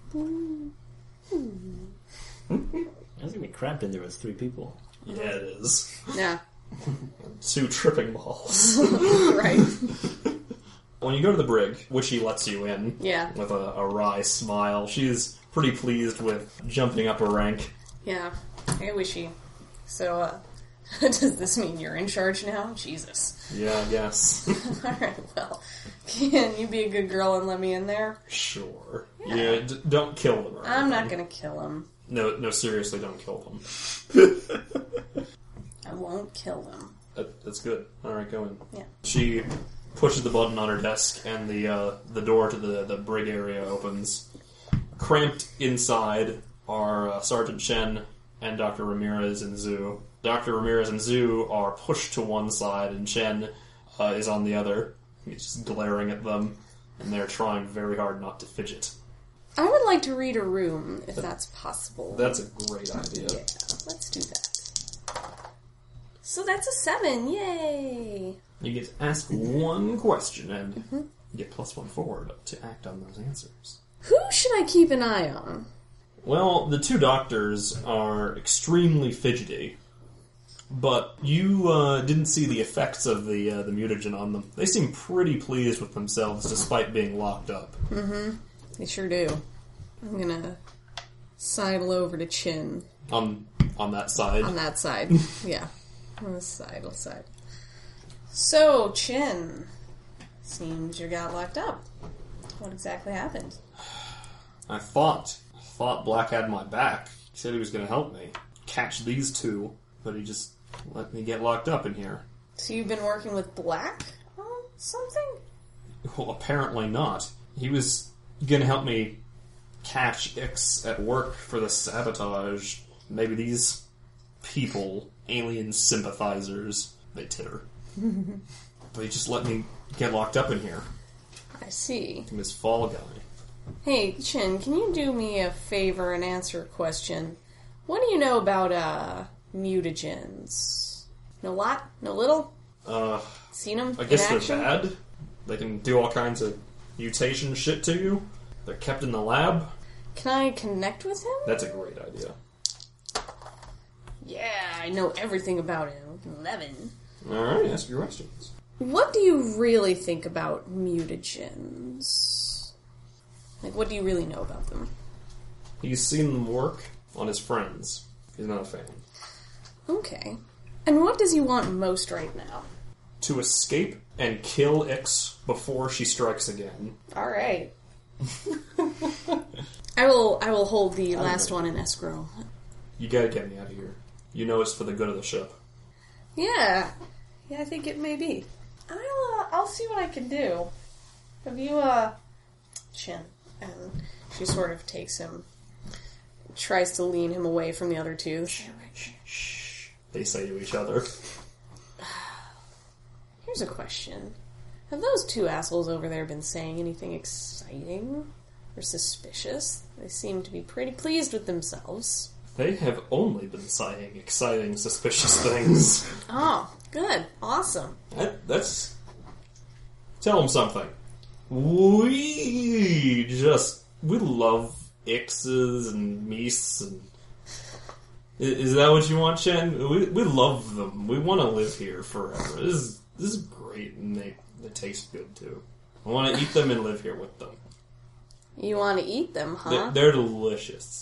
That's gonna be cramped in there with 3 people. Yeah, it is. Yeah. 2 tripping balls. Right. When you go to the brig, which he lets you in Yeah. with a wry smile, she's pretty pleased with jumping up a rank. Yeah. Hey, wishy. So, does this mean you're in charge now? Jesus. Yeah, I guess. Alright, well, can you be a good girl and let me in there? Sure. Yeah, don't kill them. I'm not gonna kill him. No, seriously, don't kill them. I won't kill him. That's good. Alright, go in. Yeah. She pushes the button on her desk, and the door to the brig area opens. Cramped inside are Sergeant Chen and Dr. Ramirez and Zhu. Dr. Ramirez and Zhu are pushed to one side, and Chen is on the other. He's just glaring at them, and they're trying very hard not to fidget. I would like to read a room, if that's possible. That's a great idea. Yeah, let's do that. So that's a 7, yay! You get to ask one question, and you get +1 forward to act on those answers. Who should I keep an eye on? Well, the 2 doctors are extremely fidgety, but you didn't see the effects of the mutagen on them. They seem pretty pleased with themselves despite being locked up. They sure do. I'm gonna sidle over to Chin. On that side. On that side. Yeah. On the side. So, Chin. Seems you got locked up. What exactly happened? I thought Black had my back. He said he was going to help me catch these 2, but he just let me get locked up in here. So you've been working with Black on something? Well, apparently not. He was going to help me catch Ix at work for the sabotage. Maybe these people, alien sympathizers, they titter. But he just let me get locked up in here. I see. I'm his fall guy. Hey, Chin, can you do me a favor and answer a question? What do you know about, mutagens? Know a lot? Know little? Seen them I guess in action? they're bad. They can do all kinds of mutation shit to you. They're kept in the lab. Can I connect with him? That's a great idea. Yeah, I know everything about him. 11. Alright, ask your questions. What do you really think about mutagens? Like, what do you really know about them? He's seen them work on his friends. He's not a fan. Okay. And what does he want most right now? To escape and kill Ix before she strikes again. Alright. I will hold the last one in escrow. You gotta get me out of here. You know it's for the good of the ship. Yeah, I think it may be. I'll see what I can do. Have you, Chin? And she sort of takes him, tries to lean him away from the other 2. Shh. They say to each other. Here's a question. Have those 2 assholes over there been saying anything exciting or suspicious? They seem to be pretty pleased with themselves. They have only been saying exciting, suspicious things. Oh, good. Awesome. That's... Tell them something. We love X's and Meese and... Is that what you want, Chen? We love them. We want to live here forever. This is great, and they taste good, too. I want to eat them and live here with them. You want to eat them, huh? They're delicious.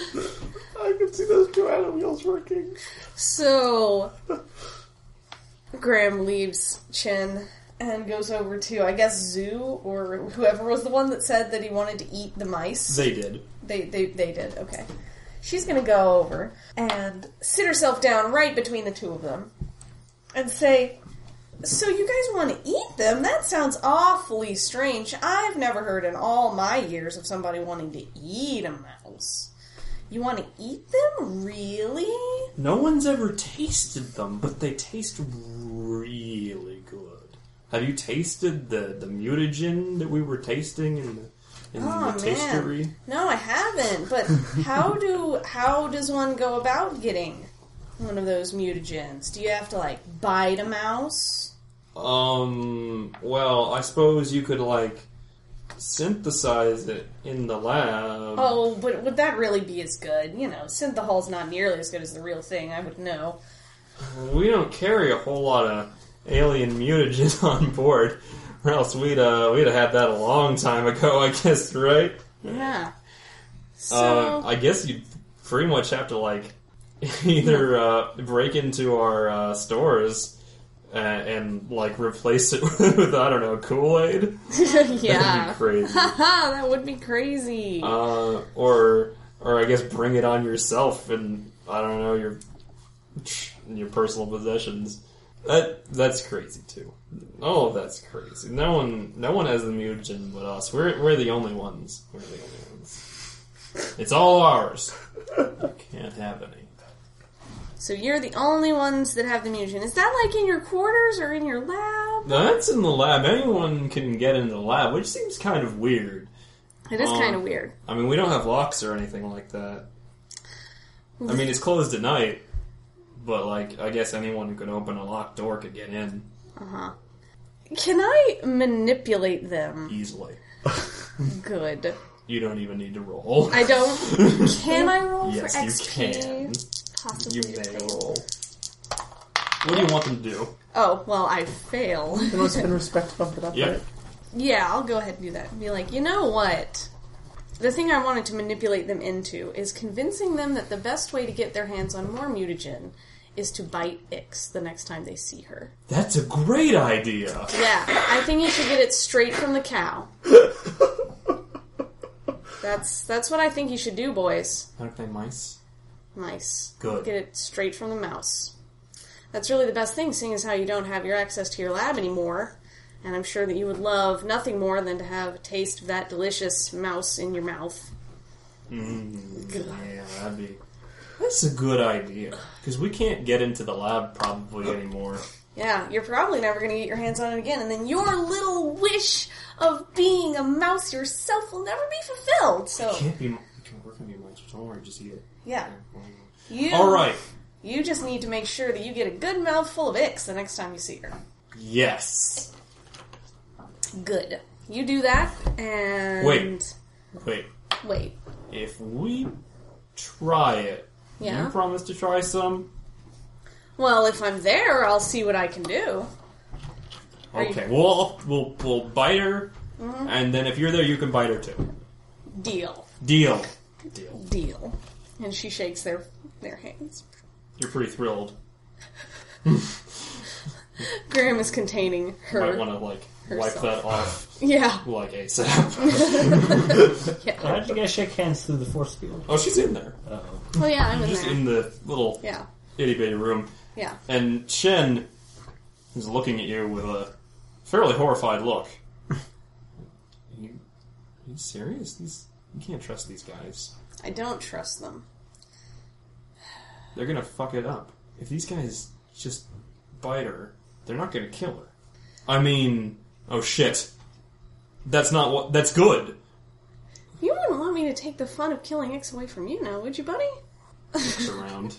I can see those 2 atom wheels working. So, Graham leaves Chin and goes over to, I guess, Zoo, or whoever was the one that said that he wanted to eat the mice. They did. They did, okay. She's gonna go over and sit herself down right between the two of them and say, so you guys want to eat them? That sounds awfully strange. I've never heard in all my years of somebody wanting to eat a mouse. You want to eat them? Really? No one's ever tasted them, but they taste really good. Have you tasted the mutagen that we were tasting in the tastery? No, I haven't. But how does one go about getting one of those mutagens? Do you have to, like, bite a mouse? Well, I suppose you could, like, synthesize it in the lab. Oh, but would that really be as good? You know, Synthahul's not nearly as good as the real thing, I would know. We don't carry a whole lot of alien mutagen on board, or else we'd have had that a long time ago, I guess, right? Yeah. So... I guess you'd pretty much have to, like, either break into our stores and like replace it with, I don't know, Kool-Aid. Yeah, that'd be crazy. That would be crazy. Or I guess bring it on yourself, and I don't know, your personal possessions. That's crazy too. Oh, that's crazy. No one has the mutagen but us. We're the only ones. We're the only ones. It's all ours. You can't have any. So you're the only ones that have the mutagen. Is that like in your quarters or in your lab? No, that's in the lab. Anyone can get into the lab, which seems kind of weird. It is kind of weird. I mean, we don't have locks or anything like that. I mean, it's closed at night, but, like, I guess anyone who can open a locked door could get in. Uh-huh. Can I manipulate them? Easily. Good. You don't even need to roll. I don't... Can I roll yes, for XP? you can. Possibly You to may fail. roll. What do you want them to do? Oh, well, I fail. Then let's spin respect, bump it up, Yep. right? Yeah, I'll go ahead and do that. And be like, you know what? The thing I wanted to manipulate them into is convincing them that the best way to get their hands on more mutagen is to bite Ix the next time they see her. That's a great idea. Yeah, I think you should get it straight from the cow. That's what I think you should do, boys. Aren't they mice? Nice. Good. Get it straight from the mouse. That's really the best thing, seeing as how you don't have your access to your lab anymore. And I'm sure that you would love nothing more than to have a taste of that delicious mouse in your mouth. Yeah, that's a good idea. Because we can't get into the lab probably anymore. Yeah, you're probably never going to get your hands on it again, and then your little wish of being a mouse yourself will never be fulfilled. So We're going to be mice. Don't worry, just eat it. yeah, All right. You just need to make sure that you get a good mouthful of Ix the next time you see her. Yes. Good. You do that, and Wait. If we try it, Yeah. you promise to try some? Well, if I'm there, I'll see what I can do. Okay. We'll bite her, and then if you're there, you can bite her too. Deal. Deal. And she shakes their hands. You're pretty thrilled. Graham is containing her. Might want to wipe herself. that off Yeah. ASAP. Yeah. How did you guys shake hands through the force field? Oh, she's in there. Oh yeah, I'm in Just there. in the little Yeah. itty bitty room. Yeah. And Shen is looking at you with a fairly horrified look. Are you serious? You can't trust these guys. I don't trust them. They're gonna fuck it up. If these guys just bite her, they're not gonna kill her. I mean, oh shit. That's good. You wouldn't want me to take the fun of killing Ix away from you now, would you, buddy? Looks around.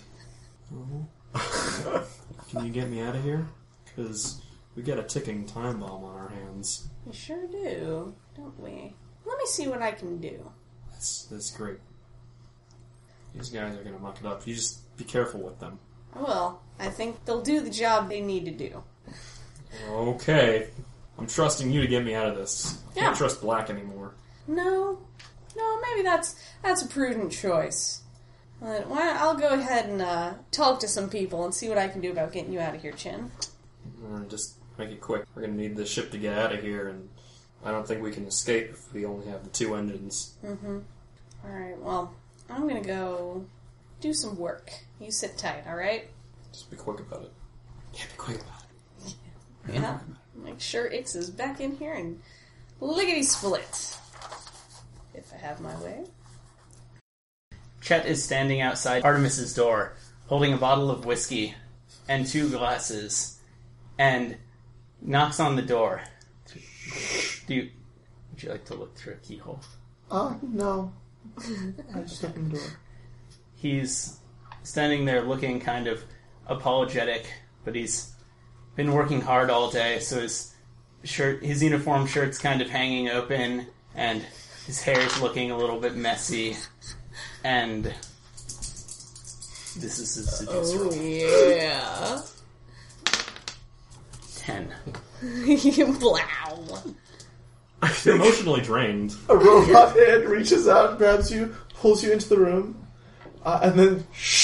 Can you get me out of here? Because we got a ticking time bomb on our hands. We sure do, don't we? Let me see what I can do. That's great. These guys are gonna muck it up. You just be careful with them. I will. I think they'll do the job they need to do. Okay. I'm trusting you to get me out of this. I Yeah. can't trust Black anymore. No, maybe that's a prudent choice. But I'll go ahead and talk to some people and see what I can do about getting you out of here, Chin. Just make it quick. We're going to need the ship to get out of here, and I don't think we can escape if we only have the 2 engines. Alright, well, I'm gonna go do some work. You sit tight, alright? Just be quick about it. Yeah, be quick about it. Yeah. Make sure Ix is back in here and lickety-split. If I have my way. Chet is standing outside Artemis's door, holding a bottle of whiskey and 2 glasses, and knocks on the door. Would you like to look through a keyhole? No. I just opened the door. He's standing there looking kind of apologetic, but he's been working hard all day, so his uniform shirt's kind of hanging open, and his hair's looking a little bit messy, and this is his seduce roll. Yeah. 10. Wow. You're emotionally drained. A robot hand reaches out, grabs you, pulls you into the room, and then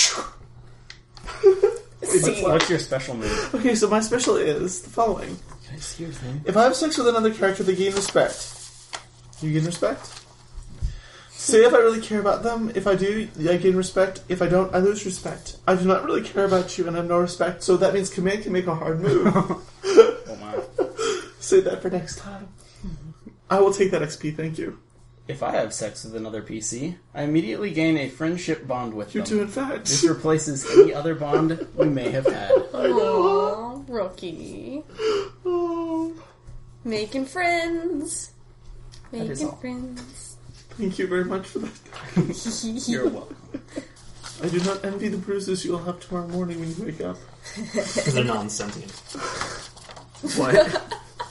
What's your special move? Okay, so my special is the following. Can I see your thing? If I have sex with another character, they gain respect. You gain respect? Say if I really care about them. If I do, I gain respect. If I don't, I lose respect. I do not really care about you and I have no respect, so that means Command can make a hard move. Oh my. Save that for next time. I will take that XP, thank you. If I have sex with another PC, I immediately gain a friendship bond with You them. do, in fact. This replaces any other bond we may have had. Aww, rookie. Oh, Making friends. is Making all. friends. thank you very much for that. You're welcome. I do not envy the bruises you will have tomorrow morning when you wake up. Because they're non-sentient. What?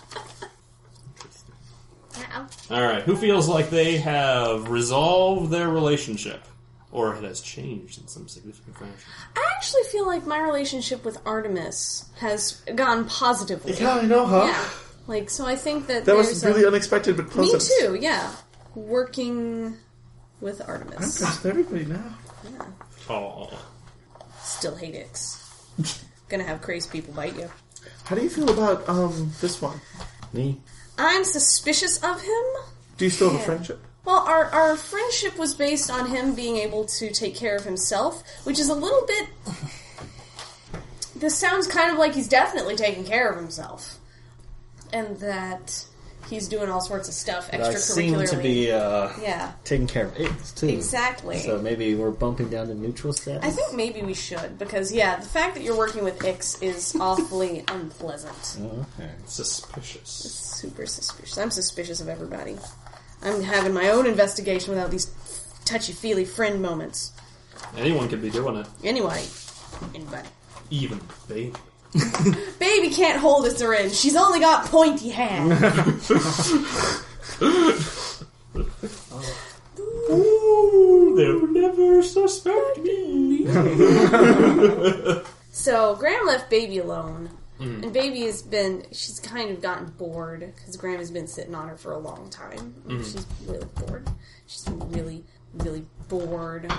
Wow. Alright, who feels like they have resolved their relationship? Or it has changed in some significant fashion? I actually feel like my relationship with Artemis has gone positively. Yeah, I know, huh? Yeah. Like, so I think that That there's was really unexpected but Me pleasant. too, yeah. Working with I'm Artemis. friends with everybody now. Oh. Still hate Ix. Gonna have crazy people bite you. How do you feel about this one? Me? I'm suspicious of him. Do you still have a friendship? Well, our friendship was based on him being able to take care of himself, which is a little bit... This sounds kind of like he's definitely taking care of himself. And that he's doing all sorts of stuff But I seem extracurricularly. to be Yeah, taking care of it too. exactly. So maybe we're bumping down to neutral status. I think maybe we should, because, yeah, the fact that you're working with Ix is awfully unpleasant. Oh, okay. Suspicious. Super suspicious. I'm suspicious of everybody. I'm having my own investigation without these touchy-feely friend moments. Anyone could be doing it. Anybody. Even baby. Baby can't hold a syringe. She's only got pointy hands. Ooh, they'll never suspect me. So, Graham left Baby alone. And Baby she's kind of gotten bored, because Graham has been sitting on her for a long time. She's really bored. She's been really, really bored.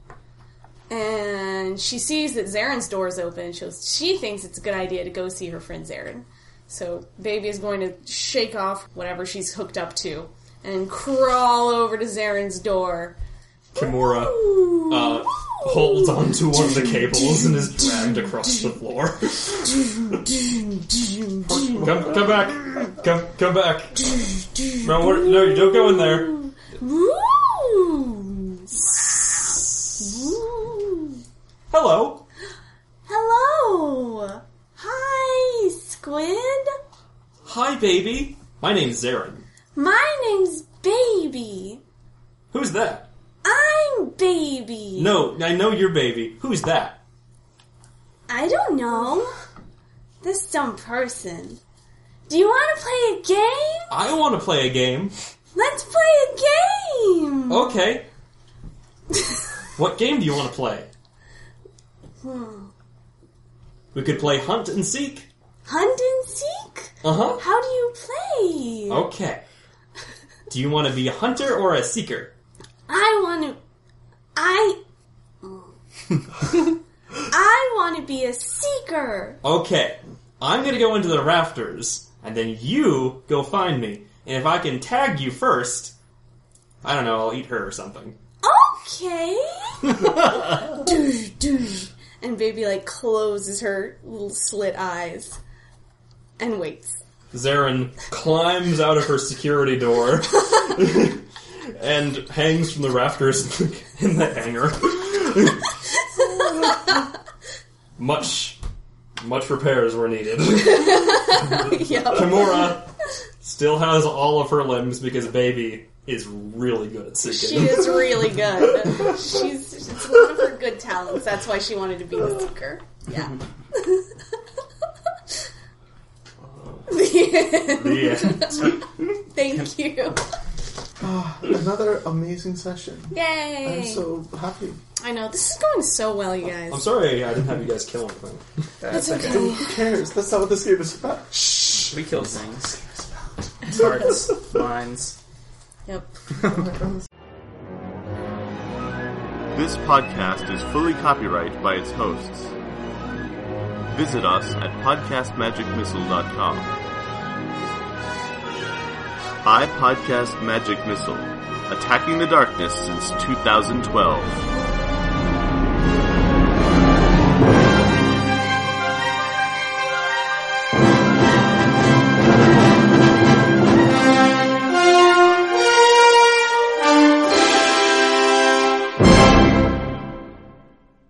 And she sees that Zaren's door is open. She thinks it's a good idea to go see her friend Zaren. So Baby is going to shake off whatever she's hooked up to and crawl over to Zaren's door. Kimura holds onto one of the cables and is dragged across the floor. Come back. Come back. No, you don't go in there. Woo! Hello. Hello! Hi, Squid! Hi, baby. My name's Zaren. My name's Baby. Who's that? I'm Baby. No, I know you're baby. Who's that? I don't know. This some person. Do you want to play a game? I want to play a game. Let's play a game! Okay. What game do you want to play? We could play Hunt and Seek. Hunt and seek? Uh-huh. How do you play? Okay. Do you want to be a hunter or a seeker? I want to be a seeker. Okay. I'm gonna go into the rafters, and then you go find me. And if I can tag you first, I don't know, I'll eat her or something. Okay. Doosh, doosh. And baby, like, closes her little slit eyes and waits. Zarin climbs out of her security door and hangs from the rafters in the hangar. Much repairs were needed. Yep. Kimura still has all of her limbs because baby is really good at seeking. She is really good. It's one of her good talents. That's why she wanted to be the seeker. Yeah. The end. Thank you. Another amazing session. Yay! I'm so happy. I know, this is going so well, you guys. I'm sorry I didn't have you guys kill anything. It's okay. Who cares? That's not what this game is about. We kill things. Hearts, minds. Yep. This podcast is fully copyrighted by its hosts. Visit us at podcastmagicmissile.com. I Podcast Magic Missile, attacking the darkness since 2012.